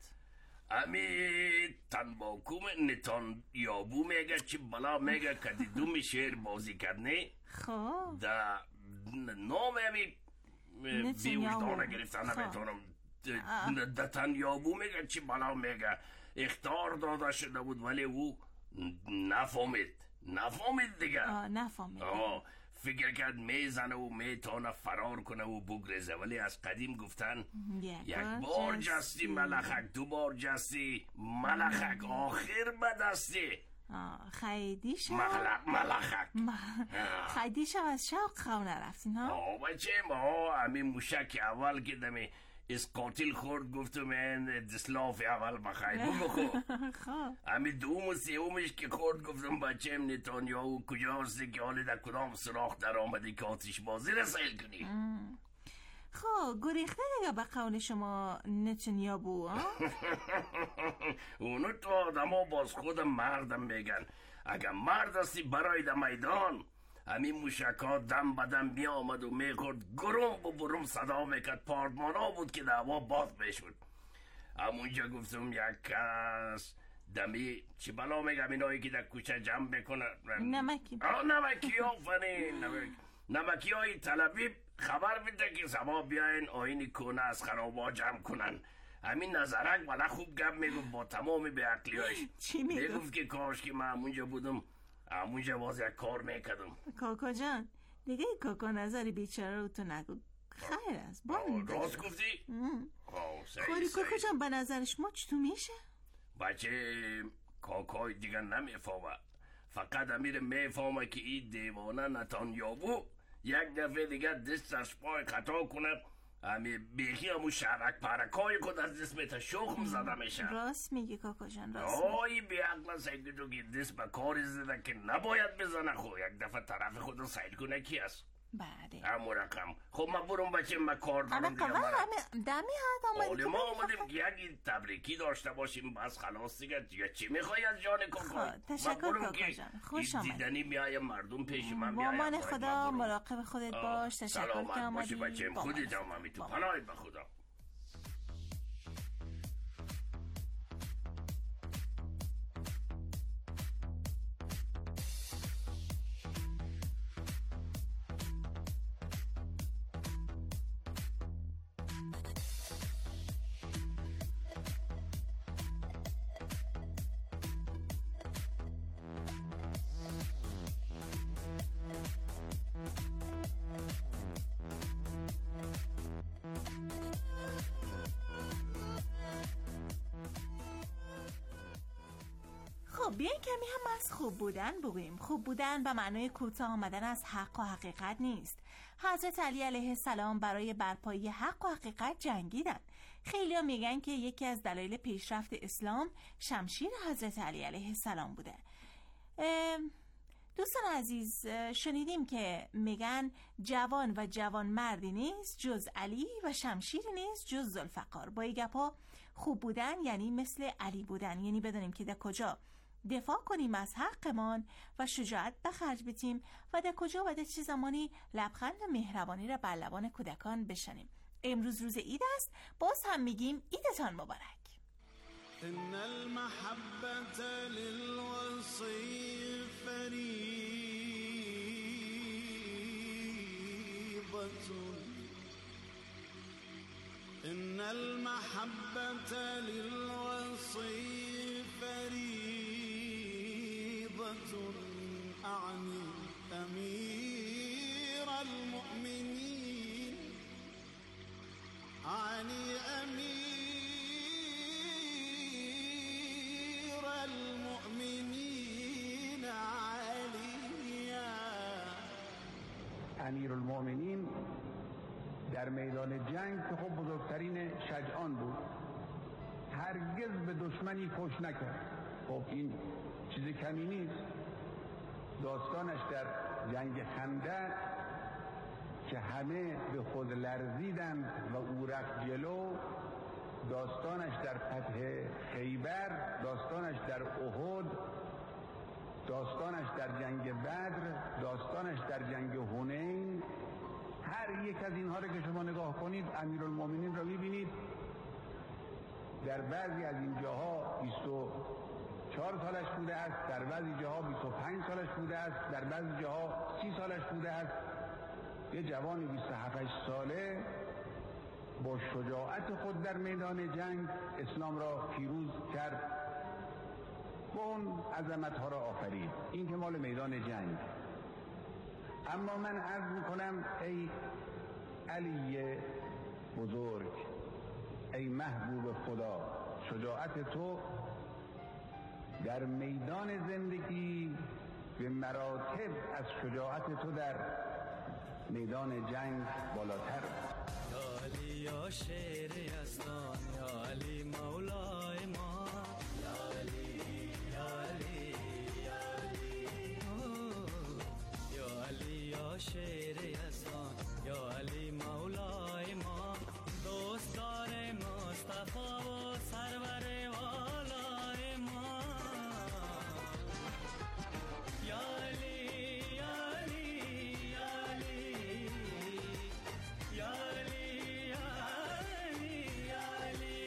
امی تنباکوم نتان یابو میگه چی بلا میگه که دوم شعر بازی کرنه. خب دا نام امی بیوجدانه گرفتن نمیتونم. دا تن یابو میگه چی بلا میگه اختار داده شده بود ولی او نفهمید. نفهمید دیگه. آه نفهمید. آه فکر کرد میزنه و میتونه فرار کنه و بگرزه، ولی از قدیم گفتن یک بار جستی ملخک، دو بار جستی ملخک، آخر بدستی خیلی شب مخلق ملخک. خیلی شب از شاق خونه رفتین ها؟ آه بچه ما همین موشک اول که دمی از قاتل خورد گفتم من دسلاف اول بخیر بگو خب. همین دوم و سیومش که خورد گفتم بچه ام نتانیاهو کجا هستی که حالی در کدام سراخ در آمده که آتش بازی رسیل کنی. خب گریخته دیگه به قول شما نتانیاهو ها؟ اونو تو آدم ها باز خودم مردم میگن. اگر مرد هستی برای در میدان همین موشکا دم بدم می آمد و می خورد گروم و بروم صدا میکرد. پاردمانا بود که دعوا باز میشد. همونجا گفتم یک کس دمی چی بلا میگم اینایی که در کوچه جمع میکنن نمکی آه نمکی ها فنین نمک. نمکی های طلبی خبر میده که سبا بیاین آینی کنه از خرابا جمع کنن. همین نظرک بلا خوب گپ میگفت با تمامی به عقلیاش. چی میگفت؟ میگفت که کاش که من همونجا بودم همونجا باز یک کار میکردم. کاکا جان دیگه کاکا نظری بیچاره رو تو نگو، خیر است. راست گفتی؟ خوری کاکا جان به نظرش ما چطور میشه؟ بچه کاکای دیگه نمیفهمه، فقط امیر میفهمه که این دیوانه نتانیاهو یک دفعه دیگه دستش پای خطا کنه امی بیخی همون شرک پرکای کد از دست شخم زده میشه. راست میگی کاکا جان، راست آی بی عقل سیدی تو که دست به کاری زده که نباید بزنه. خو یک دفعه طرف خود رو سید کنه کی است؟ بله همون رقم. خب ما برون بچه ما کار دارم. اما قوه همه دمی هد آمدی آلی ما آمدیم که یک تبریکی داشته باشیم بس خلاص دیگه. دیگه چی میخوای از جان کاکا؟ تشکر کاکا جان، خوش آمد. دیدنی میای مردم پیش من میای. مامان خدا مراقب خودت باش. تشکر که آمدی. سلامت باشی بچه خودت هم همی تو پناهت به خدا. بیاین کمی هم از خوب بودن بگوییم. خوب بودن به معنای کوتاه آمدن از حق و حقیقت نیست. حضرت علی علیه السلام برای برپایی حق و حقیقت جنگیدن. خیلی‌ها میگن که یکی از دلایل پیشرفت اسلام شمشیر حضرت علی علیه السلام بوده. دوستان عزیز، شنیدیم که میگن جوان و جوان مردی نیست جز علی و شمشیری نیست جز ذوالفقار. با این گپا خوب بودن یعنی مثل علی بودن، یعنی بدونیم که در کجا دفاع کنیم از حقمان و شجاعت به خرج بدیم و در کجا و در چه زمانی لبخند و مهربانی را بر لبان کودکان بشنیم. امروز روز عید است، باز هم میگیم عیدتان مبارک. ان المحبة للوصي فريضة ان المحبة للوصي فريضة اعني امير المؤمنين اعني امير المؤمنين عليا. امیر المؤمنین در میدان جنگ که خب بزرگترین شجعان بود، هرگز به دشمنی کش نکرد. خب این چیز کمی نیست. داستانش در جنگ خندق که همه به خود لرزیدند و او رفت جلو، داستانش در فتح خیبر، داستانش در احد، داستانش در جنگ بدر، داستانش در جنگ حنین، هر یک از اینها رو که شما نگاه کنید امیرالمومنین را میبینید. در بعضی از این جاها بیست و چهار سالش بوده است، در بعضی جاها بیست و پنج سالش بوده است، در بعضی جاها سی سالش بوده است. یه جوان بیست و هفت ساله با شجاعت خود در میدان جنگ اسلام را پیروز کرد و اون عظمت‌ها را آفرید. این که مال میدان جنگ. اما من عرض میکنم ای علی بزرگ، ای محبوب خدا، شجاعت تو در میدان زندگی به مراتب از شجاعت تو در میدان جنگ بالاتر. یا علی یا شیر یزدان، یا علی مولای ما، یا علی یا علی یا علی، یا علی یا شیر یزدان، یا علی مولای ما، دوستدار مصطفی و سرور والای ما. یا علی یا علی یا علی یا علی یا علی یا علی.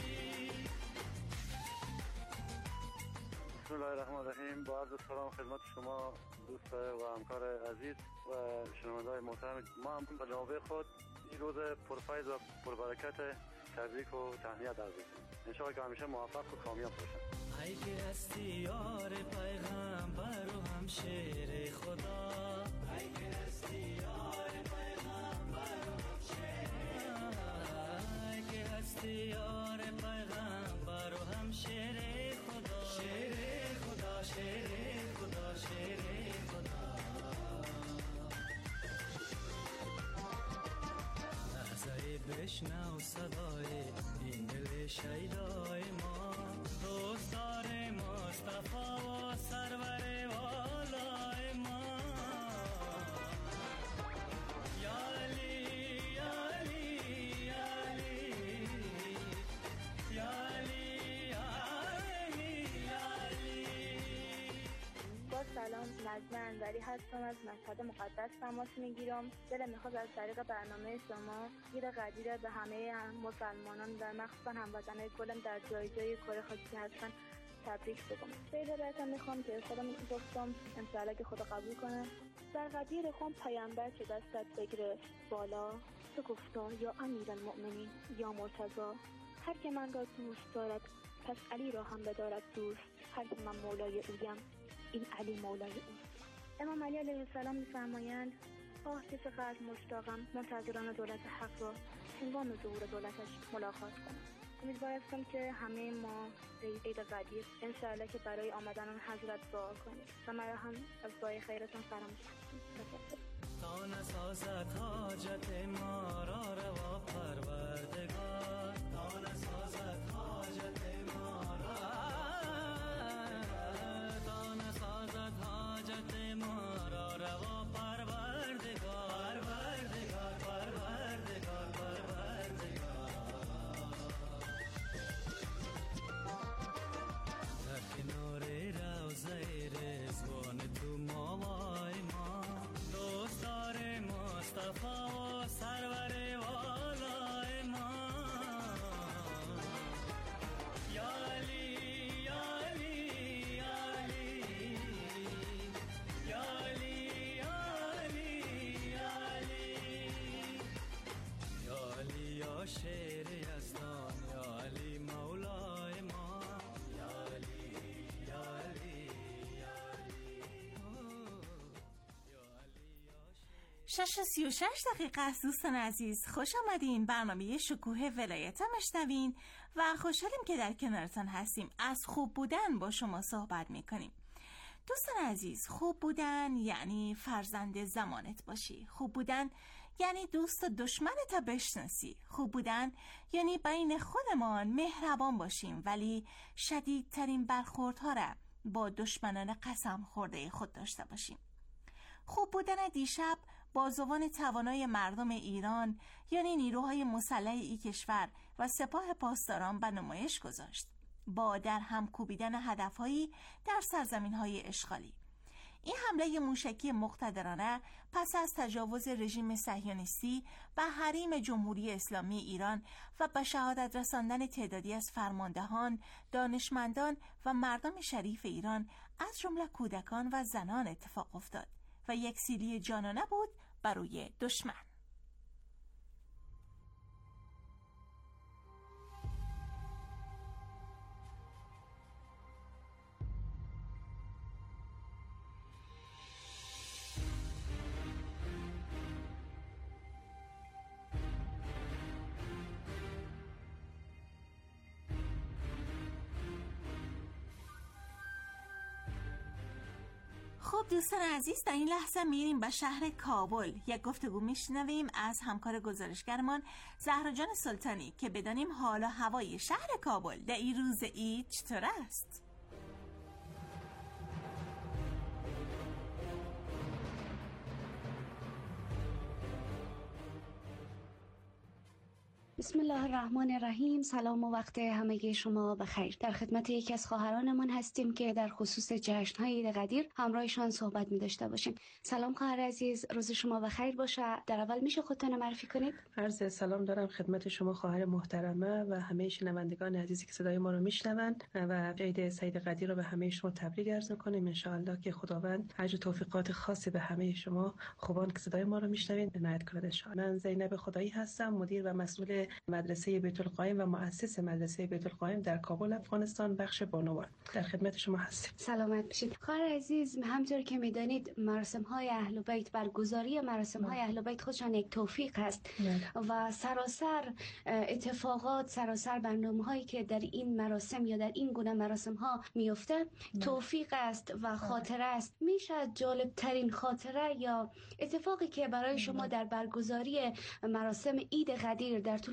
بسم الله الرحمن الرحیم. با عرض سلام خدمت شما دوست و همکار عزیز و شنونده‌های محترم. ما هم به جواب خود این روز پرفیض و پربرکت تبریک و تهنیت عرض می‌کنم. ان شاءالله که همیشه موفق و کامیاب باشن. ای که هستی یار پیغمبر و همشیر خدا، ای که هستی یار پیغمبر و همشیر خدا، ای که هستی یار پیغمبر و همشیر خدا، شیر خدا شیر خدا شیر خدا. لحظه به بشنو صدای این دل شیدای ما، دوستار مصطفی و سرور والای ما. یا علی یا علی یا علی یا علی یا علی یا علی. با سلام، نجمه انوری هستم، از مشهد مقدس تماس میگیرم. دلم میخواد از طریق برنامه شما عید قدیر به همه مسلمانان و مخصوصا هموطنان گلم در جای جای کره خاکی هستن تبریک بگم. خیلی براتون میخوام که خودم گفتم انشاءالله که خدا قبول کنه. در قدیر خون پیامبر که دستت بگیره بالا، تو گفتا یا امیرالمؤمنین یا مرتضی، هر که من را دوست دارد پس علی را هم بدارد دوست، هر که من مولای اویم این علی مولای اوست. امام علی علیه السلام می‌فرمایند آه که چقدر مشتاقم منتظران دولت حق را هنگام ظهور دولتش ملاقات کنم. امیدوارم که همه ما عید قدیر انشاءالله که برای آمدن آن حضرت دعا کنیم و مرا هم از دعای خیرتان فراموش کنید. تا نسازد حاجت ما را روا پروردگار، تا نسازد حاجت ما را، تا نسازد حاجت ما را روا پروردگار، پروردگار پروردگار پروردگار. در کنار روضه رضوان تو ماوای ما، دوستار مصطفی و سرور والای ما. یا علی یا علی یا علی یا علی یا علی یا علی یا علی یا شیر یزدان، یا علی مولای ما، یا علی یا علی یا شش و سی و شش دقیقه است. دوستان عزیز خوش آمدین. برنامه شکوه ولایت مشنوین و خوشحالیم که در کنارتان هستیم. از خوب بودن با شما صحبت میکنیم. دوستان عزیز، خوب بودن یعنی فرزند زمانت باشی. خوب بودن یعنی دوست و دشمنت تا بشناسی. خوب بودن یعنی بین خودمان مهربان باشیم ولی شدیدترین برخوردها را با دشمنان قسم خورده خود داشته باشیم. خوب بودن دیشب بازوان توانای مردم ایران یعنی نیروهای مسلح این کشور و سپاه پاسداران به نمایش گذاشت با در هم کوبیدن هدفهایی در سرزمین‌های اشغالی. این حمله موشکی مقتدرانه پس از تجاوز رژیم صهیونیستی به حریم جمهوری اسلامی ایران و به شهادت رساندن تعدادی از فرماندهان، دانشمندان و مردم شریف ایران از جمله کودکان و زنان اتفاق افتاد و یک سیلی جانانه بود برای دشمن. خب دوستان عزیز، در این لحظه میریم به شهر کابل. یک گفتگو میشنویم از همکار گزارشگرمان زهرا جان سلطانی که بدانیم حال و هوای شهر کابل در این روز عید چطور است. بسم الله الرحمن الرحیم. سلام و وقت همگی شما بخیر. در خدمت یکی از خواهرانمان هستیم که در خصوص جشن‌های عید قدیر همراهشان صحبت می داشته باشیم. سلام خواهر عزیز، روز شما بخیر باشه. در اول میشه خودتون معرفی کنید؟ عرض سلام دارم خدمت شما خواهر محترمه و همه شنوندگان عزیزی که صدای ما رو میشنوند و عید سعید قدیر رو به همه شما تبریک عرض می‌کنیم. ان شاءالله که خداوند اجر توفیقات خاصی به همه شما خوبان که صدای ما رو میشنوید عنایت کنه ان شاء الله. من زینب خدایی هستم، مدیر و مسئول مدرسه بیت القائم و مؤسس مدرسه بیت القائم در کابل افغانستان بخش بانوان. در خدمت شما هستیم. سلامت باشید. خواهر عزیز، همونطور که میدانید مراسم های اهل بیت، برگزاری مراسم های اهل بیت خودشان یک توفیق است و سراسر اتفاقات، سراسر برنامه هایی که در این مراسم یا در این گونه مراسم ها میفته توفیق است و خاطره است. میشه جالب ترین خاطره یا اتفاقی که برای شما در برگزاری مراسم عید قدیر در طول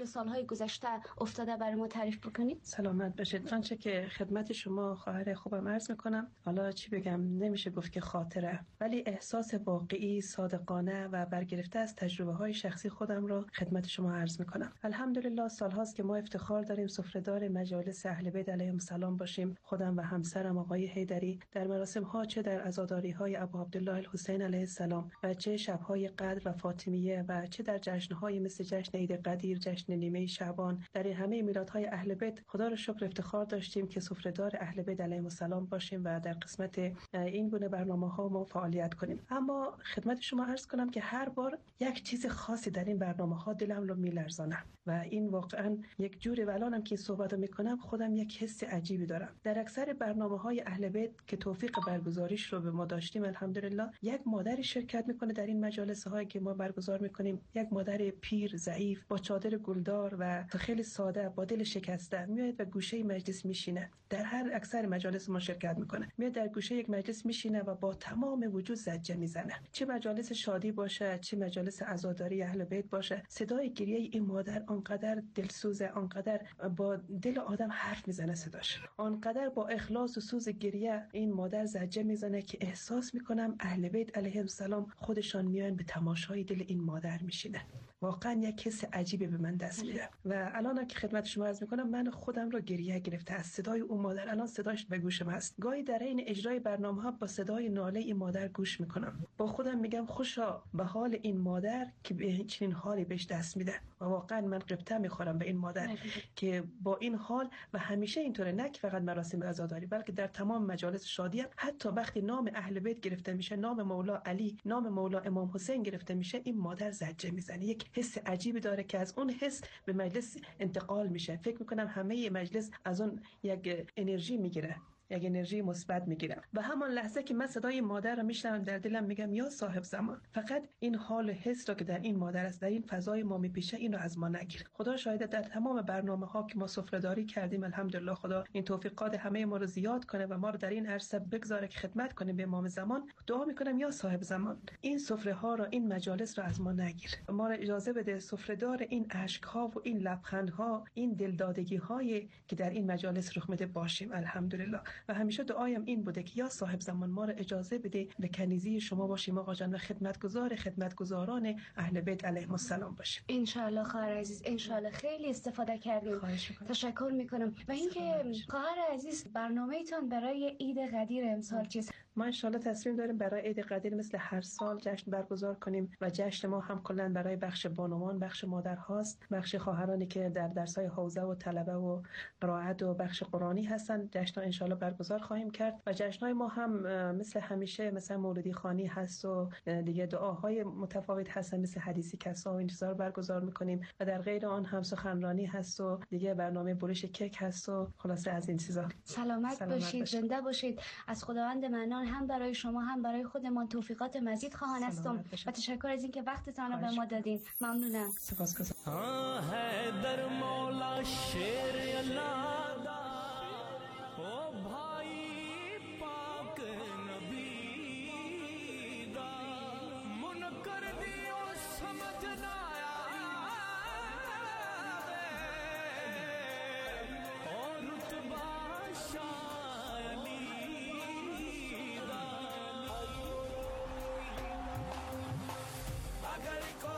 طول سالهای گذشته افتاده برای ما تعریف بکنید؟ سلامت باشید. آنچه که خدمت شما خواهر خوبم عرض میکنم، حالا چی بگم، نمیشه گفت که خاطره، ولی احساس واقعی، صادقانه و برگرفته از تجربه های شخصی خودم رو خدمت شما عرض میکنم. الحمدلله سالهاست که ما افتخار داریم سفره‌دار مجالس اهل بیت علیهم السلام باشیم. خودم و همسرم آقای حیدری در مراسم ها، چه در عزاداری های ابو عبدالله الحسین علیه السلام و چه شب‌های قدر و فاطمیه و چه در جشن‌های مثل جشن عید قدیر، جشن نیمه شعبان، در این همه میلادهای اهل بیت خدا را شکر افتخار داشتیم که سفره‌دار اهل بیت علیهم السلام باشیم و در قسمت این گونه برنامه‌ها ما فعالیت کنیم. اما خدمت شما عرض کنم که هر بار یک چیز خاصی در این برنامه‌ها دلم رو میلرزانه و این واقعا یک جوری، ولانم که صحبت میکنم خودم یک حس عجیبی دارم. در اکثر برنامه‌های اهل بیت که توفیق برگزاریش رو به ما داشتیم الحمدلله، یک مادری شرکت میکنه در این مجالس هایی که ما برگزار میکنیم. یک مادر پیر ضعیف با چادر گلدار و خیلی ساده با دل شکسته میاد و گوشه مجلس میشینه. در هر اکثر مجالس ما شرکت میکنه، میاد در گوشه یک مجلس میشینه و با تمام وجود زجه میزنه. چه مجالس شادی باشه، چه مجالس عزاداری اهل بیت باشه، صدای گریه این مادر آنقدر دلسوزه، آنقدر با دل آدم حرف میزنه صداش، آنقدر با اخلاص و سوز گریه این مادر زجه میزنه که احساس میکنم اهل بیت علیهم السلام خودشان میان به تماشای دل این مادر میشینه. واقعا یک حس عجیبی به من دست میده و الان که خدمت شما عرض میکنم من خودم رو گریه گرفته از صدای اون مادر. الان صداش به گوشم هست. گاهی در این اجرای برنامه‌ها با صدای ناله این مادر گوش میکنم، با خودم میگم خوشا به حال این مادر که به چنین حالی بهش دست میده و واقعا من غبطه میخورم به این مادر نبید. که با این حال و همیشه اینطوره، نه که فقط مراسم عزاداری بلکه در تمام مجالس شادی هم، حتی وقتی نام اهل بیت گرفته میشه، نام مولا علی، نام مولا امام حسین گرفته میشه، این مادر زجه میزنه. یک حس عجیبی داره که از اون حس به مجلس انتقال میشه. فکر میکنم همه مجلس از اون یک انرژی میگیره، یک انرژی مثبت میگیرم و همان لحظه که من صدای مادر رو میشنوم در دلم میگم یا صاحب زمان، فقط این حال و حس رو که در این مادر است، در این فضای ما میپیشه، اینو از ما نگیر. خدا شاهد در تمام برنامه ها که ما سفره‌داری کردیم الحمدلله خدا این توفیقات همه ما رو زیاد کنه و ما رو در این عرصه بگذاره که خدمت کنیم به امام زمان. دعا میکنم یا صاحب زمان این سفره ها رو، این مجالس رو از ما نگیر، ما رو اجازه بده سفره‌دار این اشک ها و این لبخند ها، این دلدادگی هایی که در این مجالس رخ میده باشیم الحمدلله. و همیشه دعایم این بوده که یا صاحب زمان ما رو اجازه بده به کنیزی شما باشیم آقا جان و خدمتگزار خدمتگزاران اهل بیت علیهم السلام باشیم ان شاء الله. خواهر عزیز ان شاء الله خیلی استفاده کردیم، تشکر میکنم. و اینکه خواهر عزیز برنامه‌تون برای عید قدیر امسال چیست؟ ما ان شاء الله تصمیم داریم برای عید قدیر مثل هر سال جشن برگزار کنیم و جشن ما هم کلا برای بخش بانوان، بخش مادر هاست، بخش خواهرانی که در درس‌های حوزه و طلبه و قرائت و بخش قرآنی هستن. جشن ان شاء الله برگزار خواهیم کرد و جشن‌های ما هم مثل همیشه مثلا مولودی خوانی هست و دیگه دعاهای متفاوت هستن مثل حدیثی کسا و این چیزا رو برگزار می‌کنیم و در غیر آن هم سخنرانی هست و دیگه برنامه برش کیک هست و خلاصه از این چیزا. سلامت, سلامت باشید, باشید، زنده باشید. از خداوند منان هم برای شما هم برای خودمان توفیقات مزید خواهان هستم و تشکر از اینکه وقتتان رو به ما دادین. ممنونم. سپاسگزارم. ها در مولا شیر الله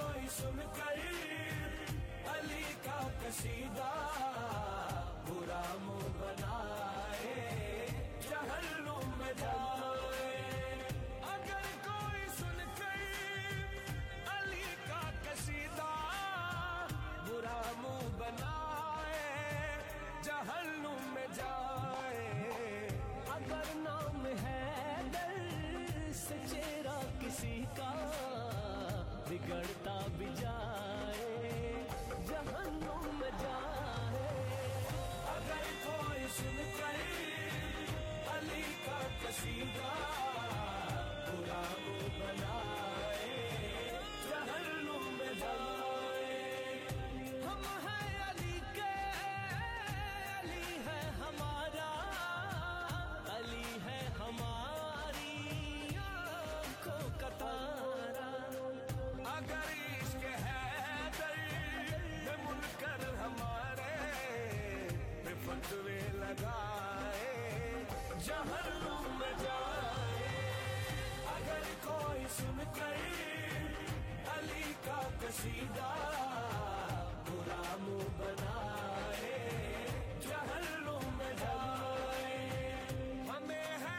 सुन कर अली का कसीदा बुरा कसीदा बुरा मुंह बनाए जहन्नुम में जाए हमें है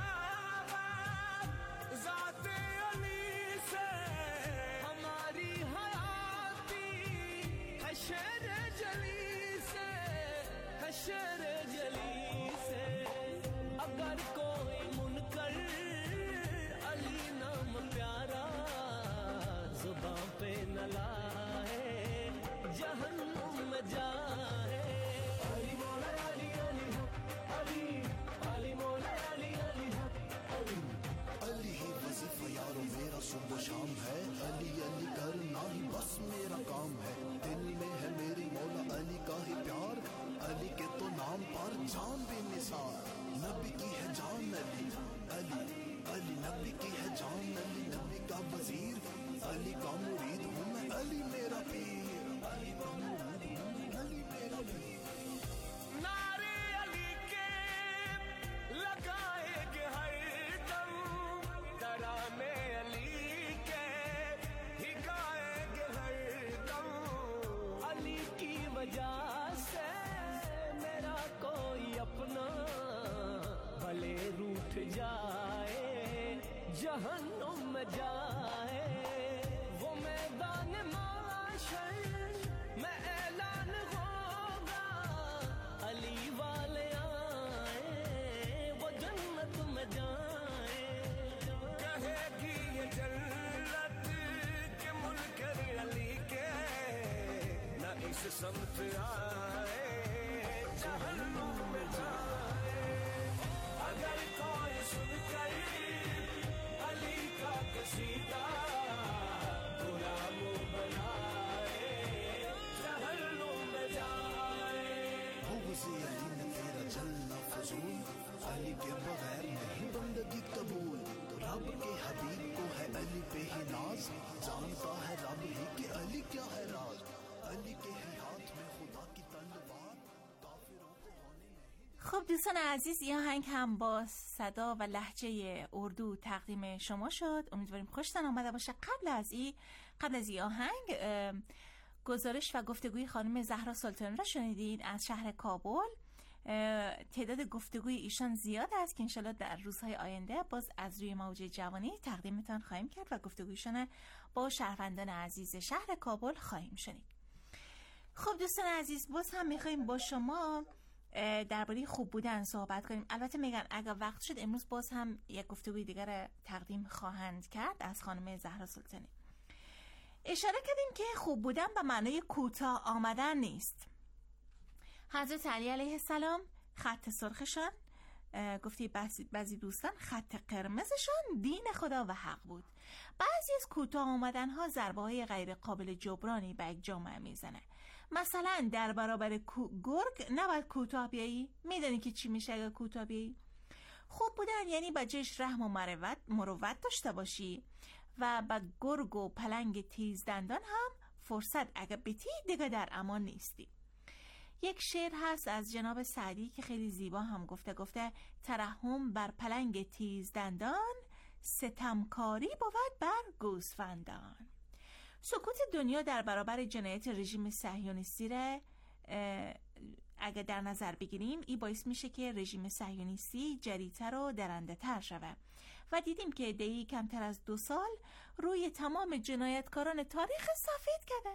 मुहब्बत ज़ाते अली से हमारी हयाती है शेर जली से है शेर जली से अगर कोई मुनकर अली नाम प्यारा जुबान पे न लाए जहन्नुम में जाए अली मौला अली अली अली अली मौला अली अली अली अली ही वजीफा यारो मेरा सुबह शाम है अली अली करना ही बस मेरा काम है दिल में है मेरी मौला अली का ही प्यार अली के तो नाम पर जान बेमिसाल नबी की है जान अली अली अली नबी की है जान अली नबी का वजीर अली का मुरीद हूँ मैं अली मेरा पीर अली का मुरीद हूँ मैं अली मेरा पीर नारे अली के लगाएंगे हर दम तराने अली के ही गाएंगे हर दम अली की वजह से मेरा कोई अपना भले रूठ जाए जहन्नुम में जाए वो मैदान माशर में ऐलान होगा अली वाले आए वो जन्नत में जाए कहेगी ये जन्नत के मुनकर अली के न इस समत आए जहन्नुम में जाए अगर कोई सुनकर अली का कसीदा बुरा मुंह बनाए जहन्नुम में जाए हुज़े अली ने तेरा जलना फजूल अली के बगैर नहीं बंदगी कबूल रब के हबीब को है अली पे ही नाज जानता है रब ही कि अली क्या है राज अली के ही हाथ में खुदा की तलवार काफिरों को होने नहीं خب دوستان عزیز این آهنگ هم با صدا و لهجه اردو تقدیم شما شد. امیدواریم خوشتون آمده باشه. قبل از این قبل از این آهنگ گزارش و گفتگوی خانم زهرا سلطانی را شنیدید از شهر کابل. تعداد گفتگوی ایشان زیاد است که انشالله در روزهای آینده باز از روی موج جوانی تقدیمتان خواهیم کرد و گفتگویشان با شهروندان عزیز شهر کابل خواهیم شنید. خب دوستان عزیز باز هم میخواییم با شما درباره خوب بودن صحبت کنیم. البته میگن اگر وقت شد امروز باز هم یک گفتگوی دیگر تقدیم خواهند کرد از خانم زهرا سلطانی. اشاره کردیم که خوب بودن به معنای کوتاه آمدن نیست. حضرت علی علیه السلام خط سرخشان گفتی بعضی, بعضی دوستان خط قرمزشان دین خدا و حق بود. بعضی از کوتاه آمدن ها ضربه های غیر قابل جبرانی به یک جامعه میزنه. مثلا در برابر گرگ نباید کوتاه بیایی. میدونی که چی میشه اگر کوتاه بیایی؟ خوب بودن یعنی با جش رحم و مروت مروت داشته باشی و با گرگ و پلنگ تیز دندان هم فرصت اگر بتی دیگه در امان نیستی. یک شعر هست از جناب سعدی که خیلی زیبا هم گفته گفته ترحم بر پلنگ تیز دندان ستمکاری بود بر گوسفندان. سکوت دنیا در برابر جنایت رژیم صهیونیستی را اگر در نظر بگیریم این باعث میشه که رژیم صهیونیستی جریتر و درنده تر شود و دیدیم که عده‌ای کمتر از دو سال روی تمام جنایتکاران تاریخ سفید کرده.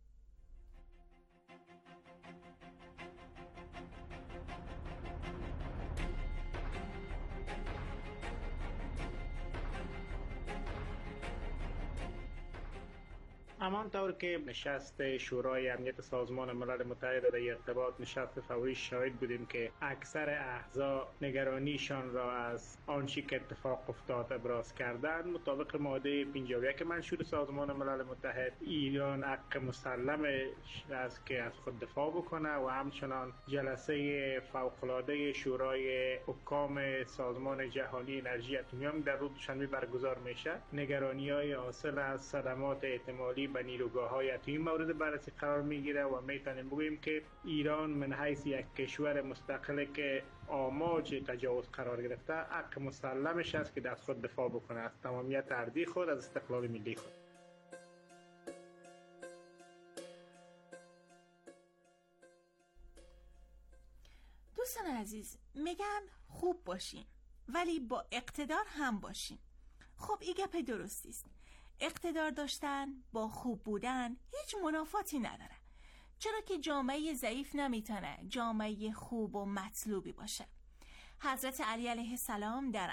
همانطور که نشست شورای امنیت سازمان ملل متحد در ارتباط نشست فوری شاهد بودیم که اکثر اعضا نگرانیشان را از آنچه که اتفاق افتاد ابراز کردند. مطابق ماده پنجاه و یک منشور سازمان ملل متحد ایران حق مسلمش است که از خود دفاع بکنه و همچنان جلسه فوق‌العاده شورای حکام سازمان جهانی انرژی اتمی هم در روز دوشنبه برگزار میشه. نگرانی‌های حاصل از صدمات احتمالی به نیروگاه‌های اتمی مورد بررسی قرار میگیره و میتونیم بگوییم که ایران من حیث یک کشور مستقل که آماج تجاوز قرار گرفته حق مسلمش است که از خود دفاع بکنه، از تمامیت ارضی خود، از استقلال ملی خود. دوستان عزیز، میگن خوب باشیم ولی با اقتدار هم باشیم. خب این گپ درستی است. اقتدار داشتن با خوب بودن هیچ منافاتی نداره، چرا که جامعه ضعیف نمیتونه جامعه خوب و مطلوبی باشه. حضرت علی علیه السلام در